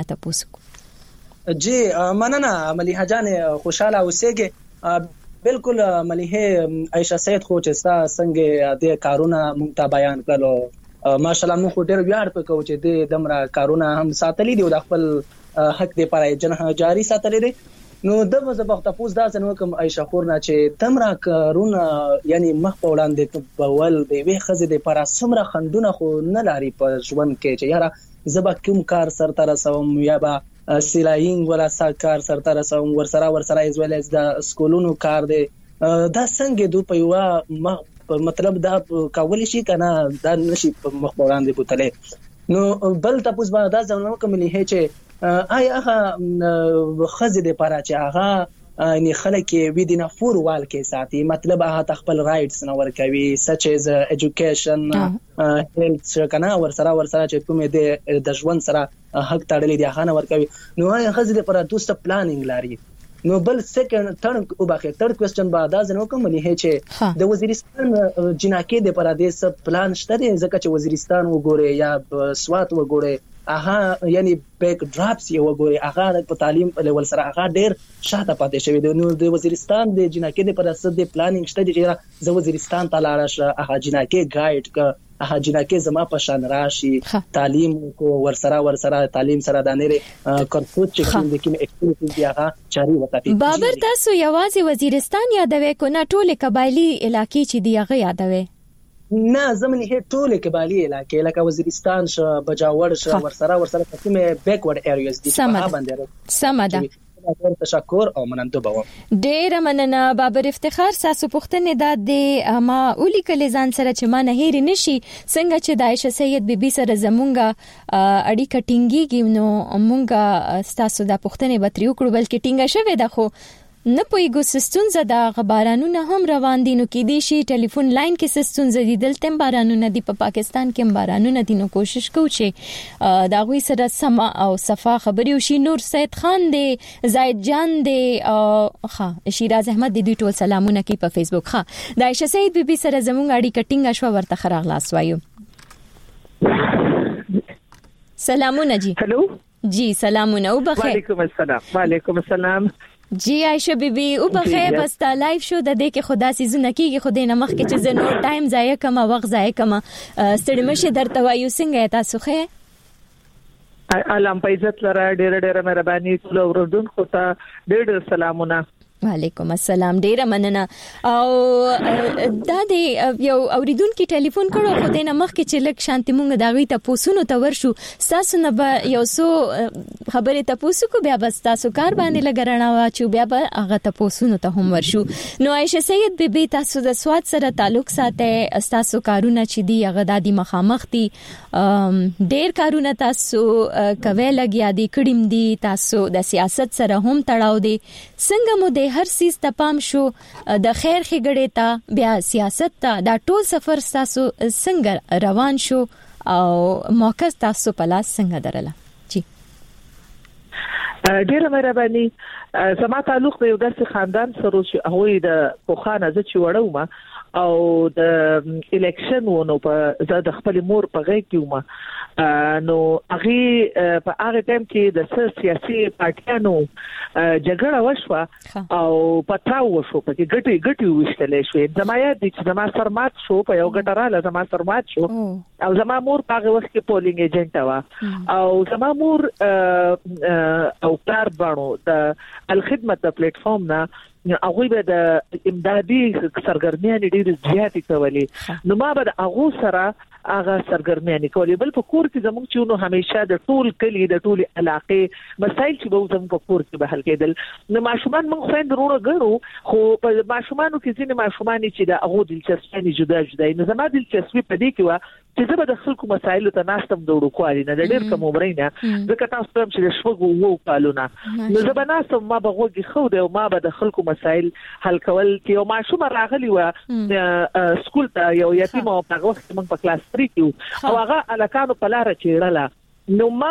S22: تاسو
S24: جی مننه ملیحه جان خوشاله اوسېږي بالکل ملیحه عائشہ سید خو چې تاسو څنګه د کارونه مونږ ته بیان کړو ماشاءالله موږ ډېر ویاړ پکو چې د دمرا کارونه هم ساتلې دي او د خپل حق دې پر جنه جاری ساتلې دي نو د مزبخ تاسو دا څنګه کوم عائشہ خورنا چې تمرا کارونه یعنی مخ په وړاندې په ول دی وی خزه د پر سمره خندونه خو نه لري په ژوند کې چې یاره زبا کوم کار سر تر سوم یا با سلاینګ ولا سا کار سر تر سوم ور سره ور سره از ول از د سکولونو کار دی دا څنګه دوی په یو مطلب دا کول شي کنه دا نشي په مخ په وړاندې بوتله نو بل تاسو به دا ځنه کوم نه چې آی هغه خزه د پاره چې هغه ان خلک وی دینه فور وال کې ساتي مطلب هغه خپل رائټس نه ور کوي سچ از ایجوکیشن هیلث کنه ور سره ور سره چې کومه د ژوند سره حق تړلې دی هغه نه ور کوي نو هغه خزه د پاره دوست پلانینګ لري نو بل سیکنډ ټرن او باخه تھرد کوېسچن بعد ازنه کوم نه چې د وزیرستان جناکې د پاره د سب پلان شته ځکه چې وزیرستان وګوره یا سوات وګوره هغه یعنی بیک ډراپس یو وګوري هغه په تعلیم لیول سره هغه ډیر شاته پاتې شوی دی نو د وزیرستان د جناکې د پر اساس د پلانینګ شته چې زه وزیرستان ته لاړ شم هغه جناکې گایډ ک هغه جناکې زما په شان راشي تعلیم کو ور سره ور سره تعلیم سره د نړۍ کورسوت چې کوم د کوم اکټیویټیز دی هغه چاري وکړي
S22: بابر تاسو یوازې وزیرستان یادوي کو نه ټول قبایلی علاقې چې دی هغه یادوي
S24: نه زمونږ هي ټول قبایلی علاقې لکه وزیرستان ش بجاور ش ورسره ورسره کومه بیکورډ اریاز دي په باندې
S22: سمده
S24: تشکر او منندوب وم
S22: ډیر مننه بابر افتخار تاسو پوښتنه د د ما اولی کله ځان سره چې ما نه هېری نشي څنګه چې د عائشہ سید بیبي سره زمونږه اړیکه ټینګیږي نو مونږه تاسو د پوښتنه به تریو کړو بلکې ټینګه شوه د خو نه پویګو سستونزه د غبارانونه هم روان دي نو کې دي شي ټلیفون لاین کې سستونزه دي دلته بارانونه دي په پاکستان کې بارانونه دي نو کوشش کوو چې دا غوي سره سم او صفا خبري وشي نور سید خان دی زاید جان دی او ښه شیراز احمد دی دوی ټول سلامونه کوي په فیسبوک ښه د عائشہ سید بیبي سره زموږ اړیکه ټینګه شو ورته خراغلاس وایو سلامونه جی
S4: هلو
S22: جی سلامونه او بخیر
S4: وعلیکم السلام وعلیکم السلام
S22: جی عائشہ بیبي او بخیر بس تا لایو شو د دې کې خدا سي زونه کیږي خو دې نه مخ کې چې زه نو ټایم ضایع کما وخت ضایع کما ستړي مشه درته وایو څنګه تاسو ښه
S4: علام په عزت لره ډېر ډېر مهرباني ټول اوردون خو ته ډېر ډېر سلامونه
S22: وعلیکم السلام، ډیره مننه. او دا د یو اوریدونکو ټلیفون کړو خو دینه مخکې چې لک شانتي مونږ دا غي ته پوسونو ته ورشو تاسو نه به یو سو خبره ته پوسو کو بیا بس تاسو کار باندې لګرنا وا چې بیا به هغه ته پوسونو ته هم ورشو. نو عائشه سید بیبي تاسو د سواد سره تعلق ساتي، تاسو کارونه چې دی هغه د مخامخ دي، ډیر کارونه تاسو کوي لګیا دي کډیم دي، تاسو د سیاست سره هم تړاو دي. څنګه مو د هر سیس ته پام شو د خیر خګړې ته بیا سیاست ته دا ټول سفر تاسو څنګه روان شو او موقع تاسو په لاس څنګه درله؟ جی
S4: ډیره مهرباني. زما تعلق د یو داسې خاندان سره چې هغه د پوخانه ز چې وړو او د الیکشن ونه په زاد خپل مور په غي کې ومه. نو هغه په هغه ټیم کې د سیاسي پارټیانو جګړه وشوه او پتاو وشو په کې ګټي ګټي وشتلې شوې. زما یاد دي چې زما سرمات شو په یو ګټراله زما سرمات شو او زما مور په هغه وخت کې پولینګ ایجنټ وا او زما مور او کار بانو د الخدمت د پلیټ فارم نه هغه به د امدادي سرګرمیانې ډېر زیاتې کولې. نو ما به د هغه سره هغه سرګرمیانې کولې. بل په کور کې زموږ چې نو همیشه د ټول کلی د ټول علاقې مسایل چې به زموږ په کور کې به حل کېدل. نو ماشومان موږ خويند ورونه ګرو خو په ماشومانو کې ځینې ماشومان چې د هغه دلچسپي جدا جدا نو زما دلچسپي په دې کې و چې زه به د خلکو مسایلو ته ناستم دوړو کوالي نه د ډېر کوم عمرینه ځکه تاسو ته چې د شپږو وو کالونه نو زه به ناستم ما به وګي خو د ما به د خلکو مسایل حل کول کې او ماشوم راغلی و سکول ته یو یتیم او په وخت موږ په کلاس تری کې او هغه الکانو په لار چیرله. نو ما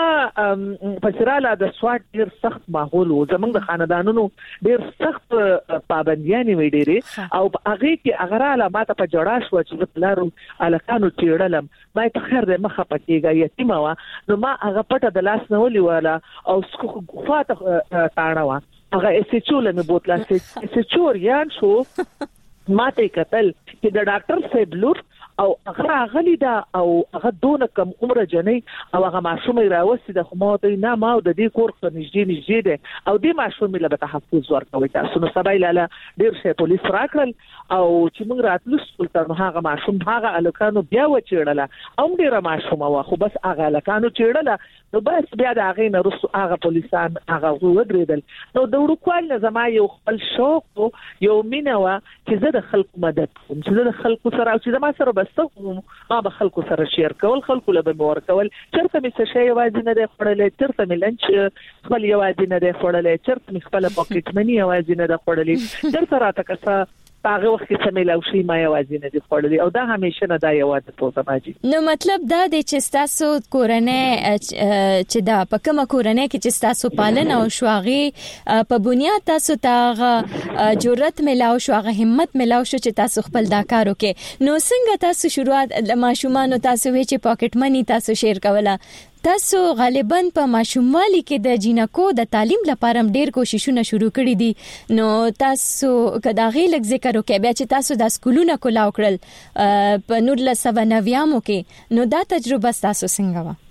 S4: پسراله د سواد ډیر سخت ماحول و، زمونږ د خاندانونو ډیر سخت پابندیانې وې ډېرې او هغه کې اغراله ماته په جوړا شو چې په لارو الکانو چیرلم ما ته خیر د مخه پکېږي یتیم و. نو ما هغه پټه د لاس نه ولي ولا او فاته تاړه و هغه اسچول مې بوتلا اسچور یان شو ما ته قتل چې د ډاکټر صاحب لور او هغه غلی دا او هغه دونه کم عمر جنې او هغه ماشوم راوستي د خماده نه ما د دې کور څخه نږدې نږدې ده او دې ماشوم له تحفظ ورکوي. تاسو نو سبا لاله ډیر شي پولیس راکړل او چې موږ راتلو سلطان هغه ماشوم هغه الکانو بیا و چیرله او ډیر ماشوم وا خو بس هغه الکانو چیرله نو بس بیا د هغه نه رسو هغه پولیسان هغه ودرېدل. نو د ورکوال نه زما یو خپل شوق یو مینه وا چې زه د خلکو مدد کوم، چې زه د خلکو سره او چې زما سره ما به خلکو سره شیر کول، خلکو له به ور کول. چرته می څه شی یوازې نه دی خړلې، چرته می لنچ خپل یوازې نه دی خړلې، چرته می خپل پاکټ منی یوازې نه دی خړلې، چرته راته کسه هغه وخت چې مې لوشي ما یوازې نه دی خړلې او دا همیشه نه دا یوازې پوزه ماجي.
S22: نو مطلب دا دی چې تاسو کورنۍ چې دا په کومه کورنۍ کې چې تاسو پالنه او شواغي په بنیاد تاسو ته جرأت ملاو شو، هغه همت ملاو شو چې تاسو خپل دا کار وکړي. نو څنګه تاسو شروعات د ماشومان تاسو وی چې پاکټ منی تاسو شیر کوله؟ تاسو غالباً په ماشوموالي کې د جینکو د تعلیم لپاره ډېر کوششونه شروع کړي دي. نو تاسو کدا غي لږ ذکر وکړئ بیا چې تاسو د سکولونو کولاو کړل په نور له سبا نویامو کې، نو دا تجربه تاسو څنګه و؟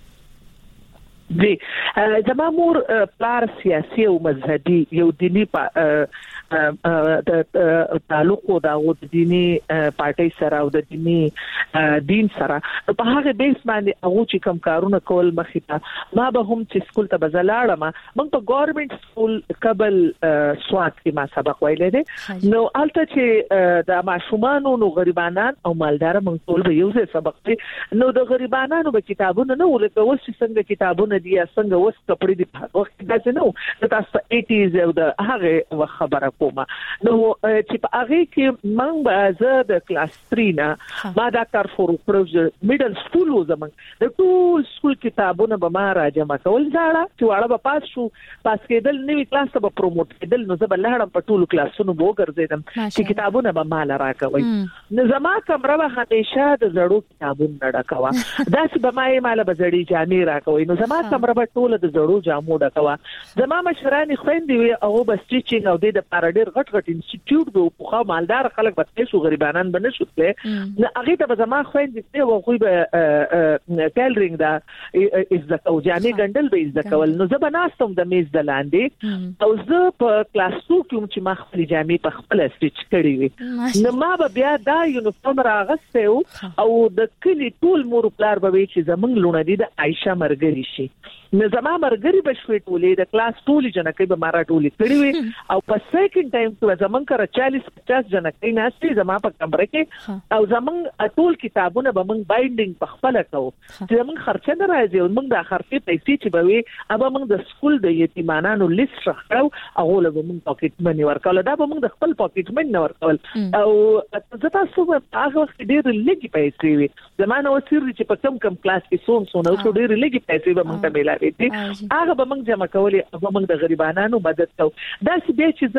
S4: جی زما مور پلار سیاسي او مذهبي یو دینی د تعلق او د دینی پارټي سره او د دینی دین سره په هغه بیس باندې هغه چې کوم کارونه کول مخې ته ما به هم چې سکول ته بزلاړم موږ په ګورنمنت سکول قبل سواد کې ما سبق ویل دي. نو البته چې د ماشومان او غریبانان او مالدار موږ ټول به یو ځای سبق دي. نو د غریبانو به کتابونه نه ولکه وس څنګه کتابونه دي څنګه وس کپړې دي په وخت دا نو تاسو ایټیز او د هغه خبره کومه. نو چې په هغه کې موږ به زه د کلاس تری نه ما دا کار فور پروژه میډل سکول وزم د ټول سکول کتابونه به ما راجمع کول ځاړه چې واړه به پاس شو پاس کېدل نوې کلاس ته به پروموټ کېدل نو زه به لاړم په ټول کلاسونو به وګرځیدم چې کتابونه به مال راکوي. نو زما کمره به همیشه د زړو کتابونو ډکوا داسې به ما یې مال به زړې جامې راکوي. نو زما کمره به ټول د زړو جامو ډکوا. زما مشران خويندې وي او به سټیچینګ او د لپاره لپاره ډېر غټ غټ انسټیټیوټ به په مالدار خلک به تاسو غریبانان به نشو تله نه هغه ته به زما خويندې ته و خو به ټیلرینګ دا از د او جامې ګندل به از د کول نو زه به ناستم د میز د لاندې او زه په کلاس ټو کې چې ما خپل جامې په خپل سټیچ کړې وي نو ما به بیا دا یونیفورم راغسته او د کلی ټول مور پلار به وي چې زمونږ لونه دي د عائشہ مرګري شي نو زما مرګري بشوي ټولې د کلاس ټولې جنکې به مارا ټولې کړې وي او په سیکنډ ټایم کې زمونږ کر چالیس پچاس جنکې ناشې زما په کمره کې او زمونږ ټول کتابونه به موږ بایډینګ په خپل کوو چې موږ خرچه نه راځي او موږ د خرچې پیسې چې به وي ابا موږ د سکول د یتیمانو لیست راخړو هغه له موږ پاکټ منی ورکول دا به موږ د خپل پاکټ منی ورکول او زه تاسو په هغه وخت ډېر لږی پیسې وي زمانه وسیر چې په کم کم کلاس کې سون سون او ډېر لږی پیسې به موږ ته ملاوي دي هغه به موږ جمع کولې هغه موږ د غریبانو مدد کوو دا چې چې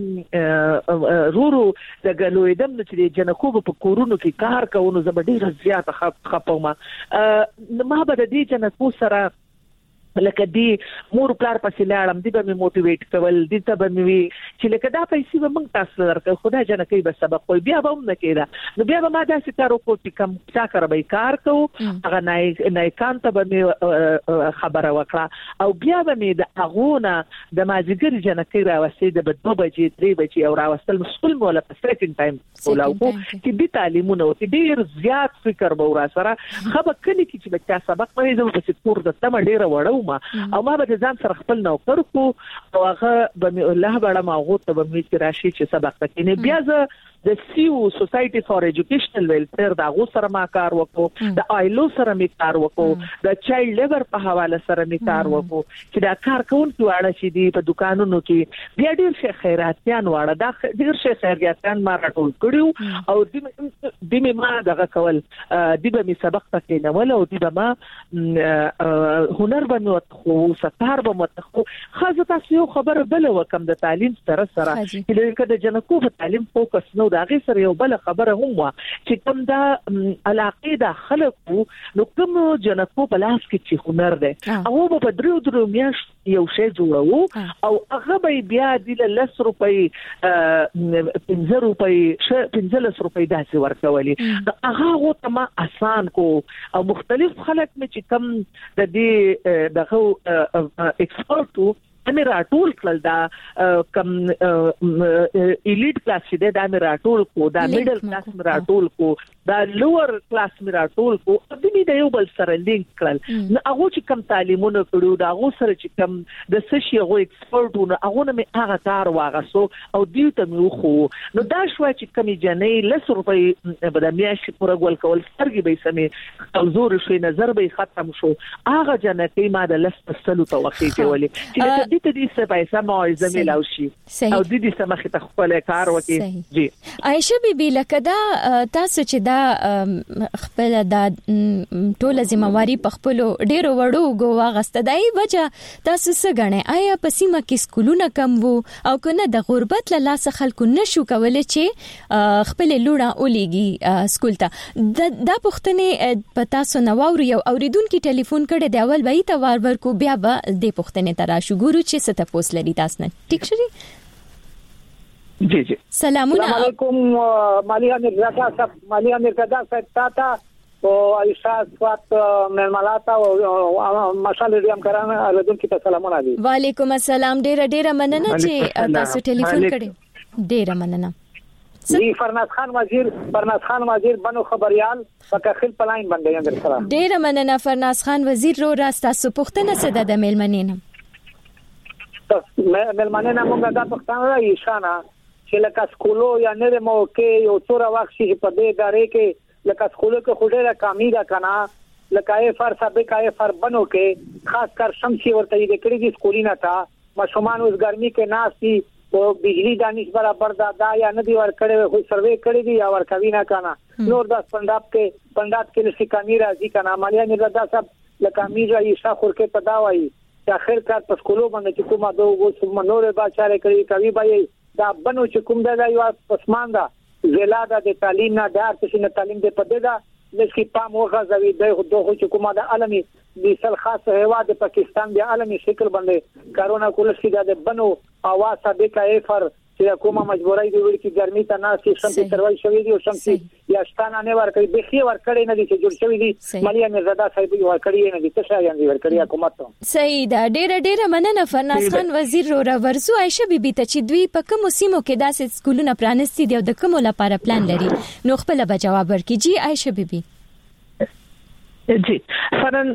S4: زه رورو د ګلویدم چې جنکو په کورونو کې کار کوو نو زه به ډېر زیات خپوم ما به د دې جنکو سره لکه دی مور پلار پسې لاړم دی به مې موټیویټ کول دی ته به مې وی چې لکه دا پیسې به موږ تاسو درکړو خدای جنکې به سبق کوي بیا به هم نه کېده نو بیا به ما داسې کار وکړو چې کم چا کار به کار کوو هغه نه نه کان ته به مې خبره وکړه او بیا به مې د اغونه د مازیګر جنکې راوستي د دوه بجې درې بجې او راوستل مسکول مولا په سیکنډ ټایم ولاو چې دې تعلیمونه او ډېر زیات فکر به ورا سره خبر کلی کې چې بچا سبق مې زو په کور د تم ډېر وړو او ما به ځان سره خپل نوکر کو او هغه به الله بڑا ما غو ته به مې راشي چې سبق پکې بیا زه د سیو سوسايټي فار ایجوکیشنل ویلفیر دا غو سره ما کار وکړو د آیلو سره می کار وکړو د چایلډ لیبر په حواله سره می کار وکړو چې دا کار کوونکو اړه شي دی په دکانونو کې بیا ډیر شي خیراتيان واړه دا ډیر شي خیراتيان ما راټول کړیو او د دې ما دغه کول د به می سبق پکې نه ول او د ما هنر باندې خو ستار به متخو خاصه تاسو یو خبر بل وکم د تعلیم سره سره چې د جنکو په تعلیم فوکس نو دا غي سره یو بل خبره هم وا چې کوم دا علاقه د خلکو نو کوم جنکو په لاس کې چې هنر ده او په درو درو میاش یو شی جوړو او هغه به بیا د لس روپۍ پنځه روپۍ پنځه روپۍ داسې ورکولي هغه غوته ما آسان کو او مختلف خلک مې چې کوم د دې دغه ایکسپورټو امیر راټول کړل دا کم الیټ کلاس دې دا امیر راټول کو دا میډل کلاس امیر راټول کو دا لوور کلاس امیر راټول کو د دې د یو بل سره لینک کړل نو هغه چې کم تعلیمونه کړو دا هغه سره چې کم د سشي هغه ایکسپورټونه هغه مې هغه کار واغسو او دې ته مې خو نو دا شو چې کمی جنې لس روپۍ بد میاشت پورا ګول کول سترګې به سمې او زور شي نظر به ختم شو هغه جنې ما د لس پسلو توقې کولې چې دې ته دې څه پیسې موعظه ملاو شي او دې دې سمخه ته خپل کار وکړي جی
S22: عائشہ بیبي لکه دا تاسو چې دا خپل د ټوله ذمہواری په خپل ډیرو وړو غوا غستدای وجه تاسو څه غنئ آیا په سیمه کې سکولونه کم وو او کنه د غربت له لاس خلکو نشو کولای چې خپل لوړه اولېږي سکول ته دا پښتنه په تاسو نواوري او اوریدونکو ټلیفون کړي دی اول به ته وار ورکو بیا به د پښتنه تراشو ګورو چې ست پوس لري تاسو نه ټیک شری
S4: جی جی
S22: سلامونه
S3: علیکم مالیا مرزا صاحب مالیا مرزا صاحب تاتا او عائشہ سوات ململاتا او ماشال ریام کران اردن کی سلامونه دي
S22: وعلیکم السلام ډیر ډیر مننه چې تاسو ټلیفون کړي ډیر مننه
S3: جی فرناز خان وزیر فرناز خان وزیر بنو خبريال پکخل پلاین باندې اندر سره
S22: ډیر مننه فرناز خان وزیر رو راستا سپختنه سده د میلمنینم
S3: ملمنه موږ دا پښتانه راي شانه چې لکه سکولو یا نه مو کې یو څوره وخت شي په دې داري کې لکه سکولو کې خوده را کمی دا کنه لکه ای فر سابق ای فر بنو کې خاص کر شمسي ورته دې کړی دي سکولینا تا مشومان اوس ګرمي کې ناسي او بجلی دانش برابر دا دا یا ندی ور کړي خو سروې کړی دي یا ور کوي نه کنه نور د پنداب کې پنداب کې لسی کمی راځي کنه مالیا مرزا صاحب لکه میرا عیسی خور کې پدا وایي چې اخر کار په سکولو باندې چې کومه دوه وو نور به چاره کړی کوي به دا بنو چې کوم دا یو پسمان دا زلاده د تعلیم نه د ارتشي نه تعلیم د پدې دا لکه پام وغځوي د دوه چې کومه د عالمي د سل خاص هوا د پاکستان د عالمي شکل باندې کارونا کولسي د بنو اواز سابقه ایفر چې کومه مجبورای دی ورکی ګرمي ته نه چې شمسي تروي شوی دی او شمسي یا شتانه نه ور کوي به خي ور کړی نه دي چې جوړ شوی دی مالیا مرزادا صاحب ور کړی نه دي څه شایان دی ور کړی حکومت
S22: صحیح دا ډېر ډېر مننه فرناز خان وزیر رو ورسو عائشه بیبي ته چې دوی په کوم سیمو کې داسې سکولونه پرانستي دي او د کوم لپاره پلان لري نو خپل به جواب ورکړي جی عائشه بیبي
S4: جی فرن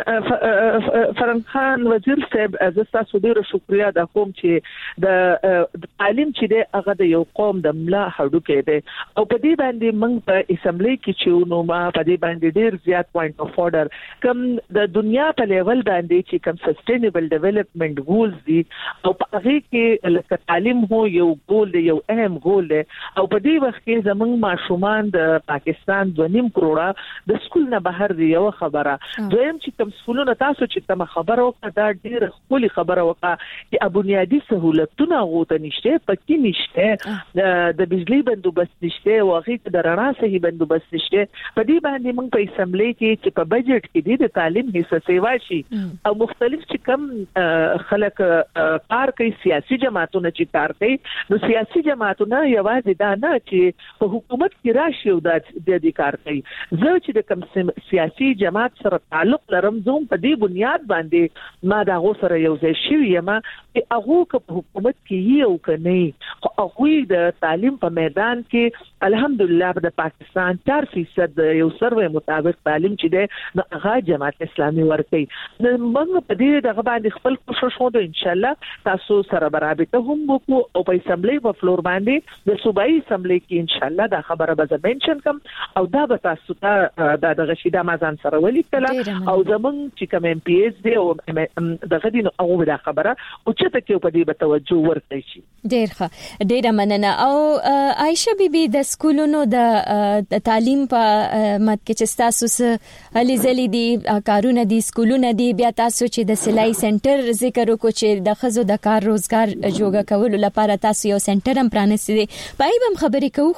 S4: فرن خان وزیر صاحب از تاسو ډیره شکریا د کوم چې د تعلیم چې د هغه د یو قوم د ملا هډو کې دی او په دې باندې موږ په اسمبلی کې چې نو ما په دې باندې ډیر زیات پوینټ اف اورډر کوم د دنیا په لیول باندې چې کوم سستینبل ډیولپمنٹ ګولز دي او په هغه کې لکه تعلیم هو یو ګول دی یو اهم ګول دی او په دې وخت کې زموږ ماشومان د پاکستان د نیم کروڑه د سکول نه بهر دی خبره دویم چې کوم سکولونه تاسو چې کوم خبره وکړه دا ډیره خولي خبره وکړه چې بنیادی سہولتونه غوته نشته پکې نشته د بجلی بندوبست نشته او هغه د رڼا صحیح بندوبست نشته په دې باندې موږ په اسمبلی کې چې په بجټ کې د تعلیم حصہ سیوا شي او مختلف چې کوم خلک کار کوي سیاسي جماعتونه چې کار کوي نو سیاسي جماعتونه یوازې دا نه چې په حکومت کې راشي او د دې کار کوي زه چې د کوم سیاسي جماعت سره تعلق لرم زوم په دې بنیاد باندې ما دا غو سره یو ځای شوی یم چې هغه په حکومت کې یو کني خو هغه د تعلیم په میدان کې الحمدلله د پاکستان چار فیصد یو سروې مطابق تعلیم چې ده نو هغه جماعت اسلامي ورکي نو موږ په دې دغه باندې خپل کوشش وکړو ان شاء الله تاسو سره برابر هم وکړو او په اسمبلی په فلور باندې د صوبایي اسمبلی کې ان شاء الله دا خبره به منشن کوم او دا به تاسو ته د غشیدا مازان سره ولیکل او زمون چې کوم ام پی ایس دی او دغه دین او دا خبره او چې ته کې په دې به توجه ورکړئ شي
S22: ډیر ښه ډیر مننه او عائشه بیبي د سکولونو د تعلیم په مت کې چې تاسو سره علي زلي دي کارونه دي سکولونه دي بیا تاسو چې د سلای سنټر ذکر وکړو چې د خزو د کار روزګار جوړ کولو لپاره تاسو یو سنټر هم پرانیستی دي پای هم خبرې کوو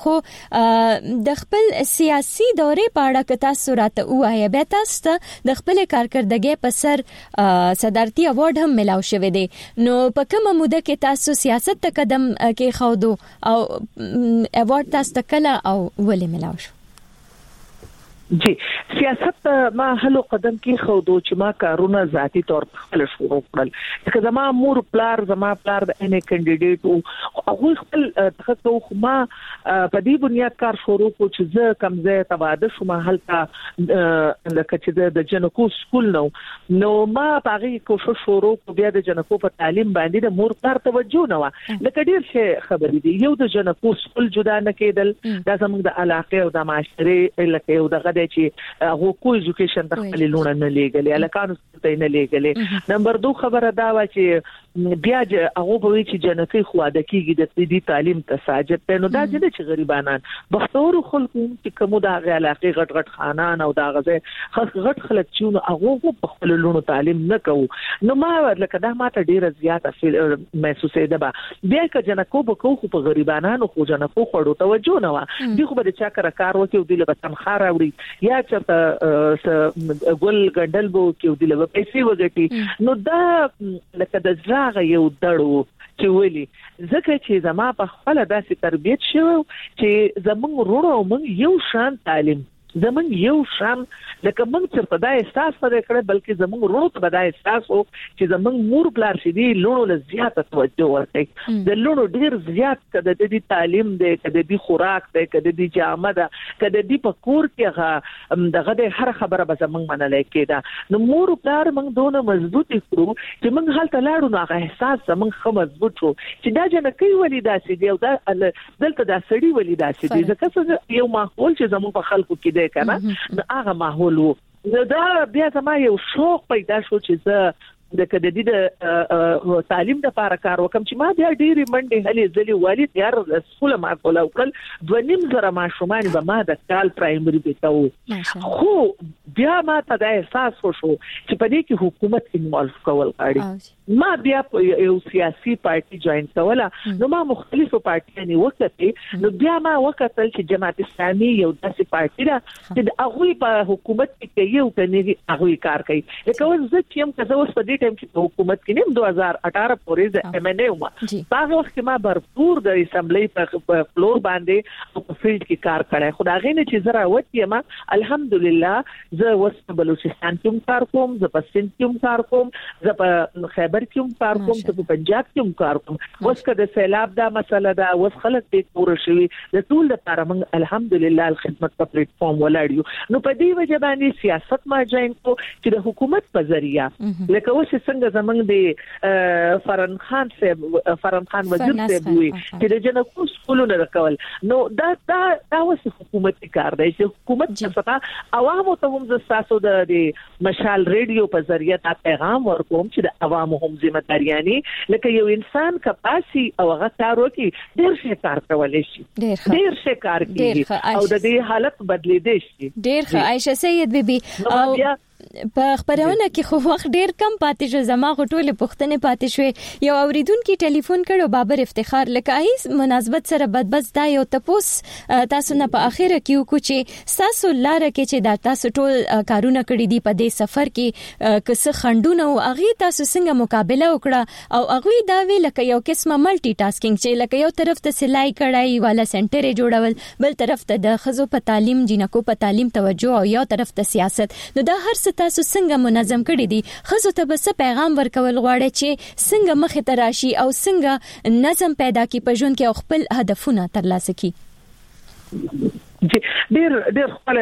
S22: خو د خپل سیاسي دورې په اړه که تاسو راته وایي بیا تاسو ته د خپل کارکردګۍ په سر صدارتي اوارډ هم ملاو شوی دی نو په کومه موده کې تاسو سیاست ته قدم کې خودو او اوارډ تاسو ته کله او ولې ملاو شو
S4: جی سیاست ما هلو قدم کې خودو چې ما کارونه ذاتی تور په خپل شروع کړل چې زما مور پلار زما پلار د ان کینډیډیټ او هغه خپل تخصص خو ما په دې بنیاد کار شروع کو چې زه کمزې تباده شوم هلته لکه چې د جنکو سکول نو نو ما پاره کوشش شروع کو بیا د جنکو په تعلیم باندې د مور پلار توجه نه و لکه ډیر شي خبرې دي یو د جنکو سکول جدا نه کېدل دا زموږ د علاقې او د معاشري لکه یو د چې هغه کو ایجوکیشن د خپل لونه نه لګلې الکانو ته نه لګلې نمبر دوه خبره دا و چې بیا هغه به چې جنکې خواده کیږي د دې تعلیم ته ساجد ته نو دا چې غریبانان بختور خلکو چې کوم د علاقې غټ غټ خانان او دا غزه غټ خلک چې هغه په خپل لونو تعلیم نه کوي نو ما لکه دا ماته ډیره زیاته محسوسه ده بیا که جنکو به کو په غریبانانو خو جنکو خړو توجه نه و دی خو به چا کار کار وکي او دی له تنخواه راوړي یا چې ګل ګډل بو کې دی له پیسې وګټي نو دا لکه د ځاغه یو دړو چې ولي ځکه چې زما په خپل داسې تربيت شو چې زمونږ ورونو موږ یو شان تعلیم زمون یو شان لکه موږ چې په دای احساس پرې کړې بلکې زمون ورونو ته په دای احساس وو چې زمون مور پلار شې دی لونو له زیاته توجه ورکړي د لونو ډیر زیات کده د دې تعلیم دی کده د خوراک دی کده د جامه ده کده د پکور کې هغه دغه د هر خبره به زمون منل کېده نو مور پلار موږ دونه مضبوط کړو چې موږ حالت لاړو نو هغه احساس زمون خو مضبوط شو چې دا جن کوي ولې داسې دی او دا دلته دا سړی ولې داسې دی ځکه یو ماحول چې زمون په خلکو کې کنه نو هغه ماحول وو دا بیا زما یو شوق پیدا شو چې زه د کدی د تعلیم د لپاره کار وکم چې ما بیا ډېری منډه هلي ځلې والد یار سکول ما کول او کل دوه نیم زره ماشومان به ما د کال پرایمري بیتاو خو بیا ما ته د احساس وشو چې په دې کې حکومت انوالو کول غواړي ما بیا یو سیاسي پارټي جوائن کوله نو ما مختلفو پارټیانو وکړې نو بیا ما وکړل چې جماعت اسلامي یو داسې پارټي ده چې هغه په حکومت کې یو کني هغه کار کوي لکه اوس چې هم کزه اوس په دې کومې ټیم کې حکومت کې نیم دو هزار اٹھارہ پورې د ایم ان اے وما هغه وخت کې ما भरपूर د اسمبلی په فلور باندې په فیلډ کې کار کړی. خدای نه چې زرا وتی ما الحمدلله زه وسط بلوچستان کې کار کوم، زه په سند کې کار کوم، زه په خیبر کې کار کوم، زه په پنجاب کې کار کوم. اوس کده سیلاب دا مسله دا اوس خلک دې پوره شوي د ټول لپاره موږ الحمدلله الخدمت په پلیټ فارم ولاړیو. نو په دې وجه باندې سیاست ما جاین کو چې د حکومت په ذریعہ لکه اوس څنګه زمنګ د فرن خان صاحب فرن خان وزیر صاحب وی چې د جنکو سکولونه راکول. نو دا دا دا اوس حکومت کار دی چې حکومت څخه عوامو ته هم زستاسو د مشال ریډیو په ذریعہ تا پیغام ورکوم چې د عوامو هم ذمہ داریانی لکه یو انسان کپاسي او هغه کار وکي ډیر ښه کار کولای شي، ډیر ښه کار کوي او د دې حالت بدلیدي شي.
S22: ډیر ښه عائشه سید بیبي او په خبرونه کې خو وخت ډیر کم پاتې شو، زما غټولې پښتنې پاتې شوې. یو اوریدونکو ټلیفون کړو بابر افتخار لکه ایس مناسبت سره بد بس دا یو تپوس تاسو نه په اخره کې وکړو چې تاسو لار کې چې دا تاسو ټول کارونه کړی دي په دې سفر کې کس خندونه او اغه تاسو څنګه مقابله وکړه او اغه دا وی لکه یو قسمه ملټي ټاسکینګ چې لکه یو طرف ته سلای کړای والا سنټر جوړول، بل طرف ته د خزو په تعلیم جنکو په تعلیم توجه او یو طرف ته سیاست. نو دا هر تاسو څنګه منظم کړی دي؟ خزو ته بس پیغام ورکول غواړي چې څنګه مخ ته راشي او څنګه نظم پیدا کی په ژوند کې او خپل هدفونه ترلاسه کی.
S4: ډیر ډیر خپل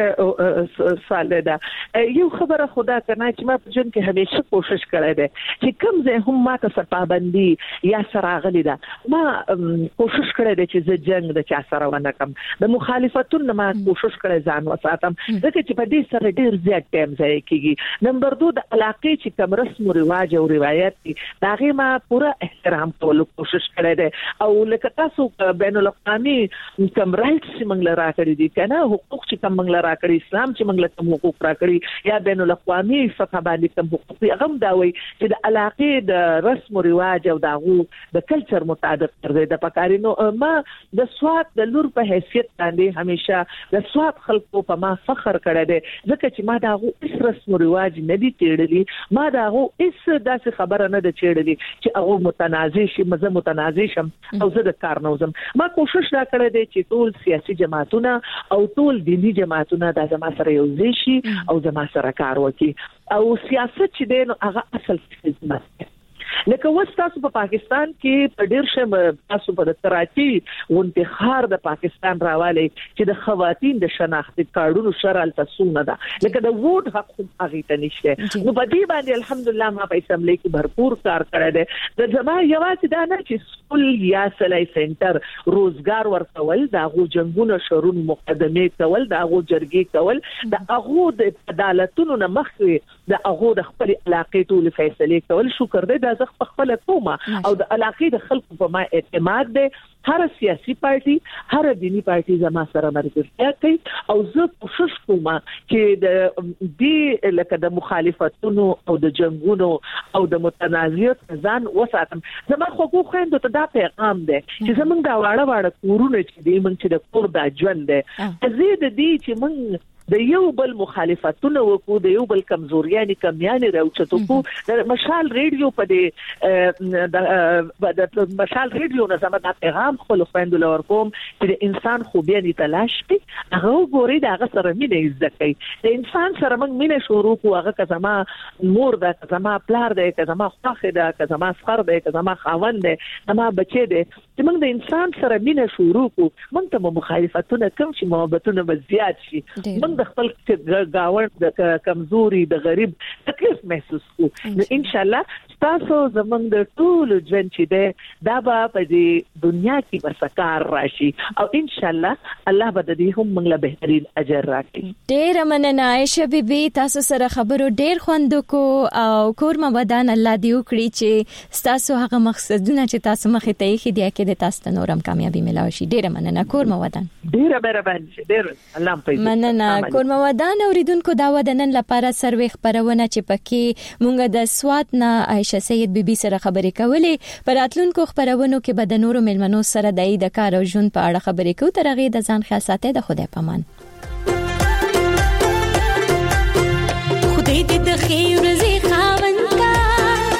S4: سوال ده. یو خبره خدا کنه چې ما په ژوند کې همیشه کوشش کړې ده چې کوم ځای هم ما ته سپابندي یا سراغلی ده ما کوشش کړې ده چې زه جنگ د چا سره ونه کم، د مخالفتونو ما کوشش کړې ځان وساتم ځکه چې په دې سره ډیر زیات ټایم ځای کیږي. نمبر دو د علاقې چې کوم رسم او رواج او روایت دي داغه ما پوره احترام کولو کوشش کړې ده او لکه تاسو بین الاقوامي کوم رائټس موږ لرا کړی دي کنه حقوق چې کوم موږ لرا کړی اسلام چې موږ له کوم حقوق را کړی یا بین الاقوامي فتح باندې کوم حقوق هغه داوي چې د علاقې د رسم او رواج او دغه د کلچر مطابق تر دې د پکارینو ما د سواد د لور په حیثیت باندې همیشه د سواد خلکو په ما فخر کړی دی ځکه چې ما دغه اس رسم او رواج نه دي تیړلي، ما دغه اس داسې خبره نه ده چیړلي چې هغه متنازع شي مزه متنازع شم او زه د کار نوزم. ما کوشش دا کړی دی چې ټول سیاسي جماعتونه او ټول دینی جماعتونه د زما سره یو ځای شي او زما سره کار وکړي او سیاست چې دی نو هغه اصل خدمت دی. لکه وس تاسو په پاکستان کې په ډیر شم تاسو په کراچي او انتخاب د پاکستان راواله چې د خواتین د شناخت کارډونو شرال تاسونه ده لکه د ووټ حق هم هغه ته نشته. نو په دې باندې الحمدلله ما په اسمبلی کې भरपूर کار کړی دی. د زما یوازې دا نه چې سکول یا سلای سنټر روزګار ورکول دا غو جنگونه شرون مقدمه کول دا غو جرګي کول دا غو د عدالتونو نه مخې دا غو د خپل علاقې ټول فیصله کول شکر دې دا په خپل کومه او د علاقې د خلکو په ما اعتماد دی. هر سیاسي پارټي هر دینی پارټي زما سره مرګرتیا کوي او زه کوشش کوم چې د دې لکه د مخالفتونو او د جنگونو او د متنازعات ځان وساتم. زما حقوق خويندو ته دا پیغام دی چې زمونږ دا واړه واړه کورونه چې دی موږ چې د کور د ژوند دی زید دي چې موږ د یو بل مخالفتونه وکړو د یو بل کمزوریانه کمیانه راوچتو کو د مشال ریډیو په د د مشال ریډیو نه زما د پیغام خپل خويندو لور کوم چې د انسان خوبیانه تلاش کړي هغه ګوري دا هغه سره مینه عزت کوي. د انسان سره موږ مینه شروع کو هغه که زما مور ده که زما پلار ده که زما خوخه ده که زما فخر ده که زما خاوند ده زما بچی ده چې موږ د انسان سره مینه شروع کو موږ ته مخالفتونه کم شي محبتونه به زیات شي. د خپل گاوند د کمزوري د غریب تکلیف محسوس کو ان شاء الله تاسو زمونږ د ټول ژوند چې ده دا به په دې دنیا کې بسکار راشي او ان شاء الله الله به د دې هم موږ له بهترین اجر راکړي.
S22: ډېر مننه عائشه بیبي تاسو سره خبرو ډېر خوند کو او کورم ودان الله دې وکړي چې تاسو هغه مقصدونه چې تاسو مخې ته یې خدای کې د تاسو نورم کامیابی ملو شي. ډېر مننه کورم ودان.
S4: ډېر مهرباني ډېر الله پېژني.
S22: مننه کورم ودان اوریدونکو دا ودنن لپاره سروي خبرونه چې پکې مونږ د سوات نه عائشه سید بیبي سره خبرې کولې پر اتلونکو خبرونو کې به د نورو ملمنو سره د کار او ژوند په اړه خبرې کوو. تر هغه د ځان خیال ساتئ. د خدای پامان. خدای دې د خیر ورځې خاوند کا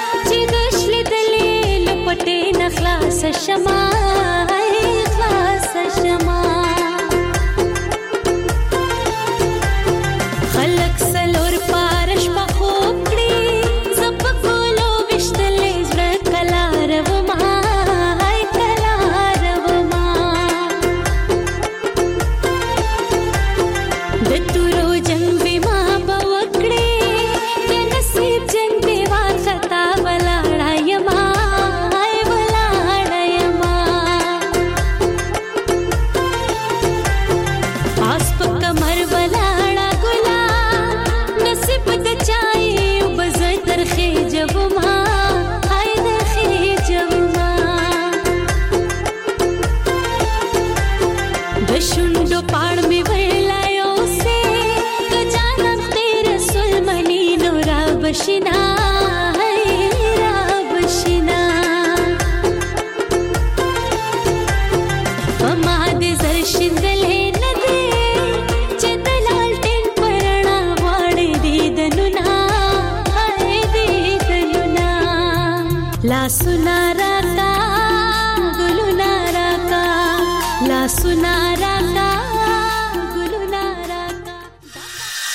S6: بشنا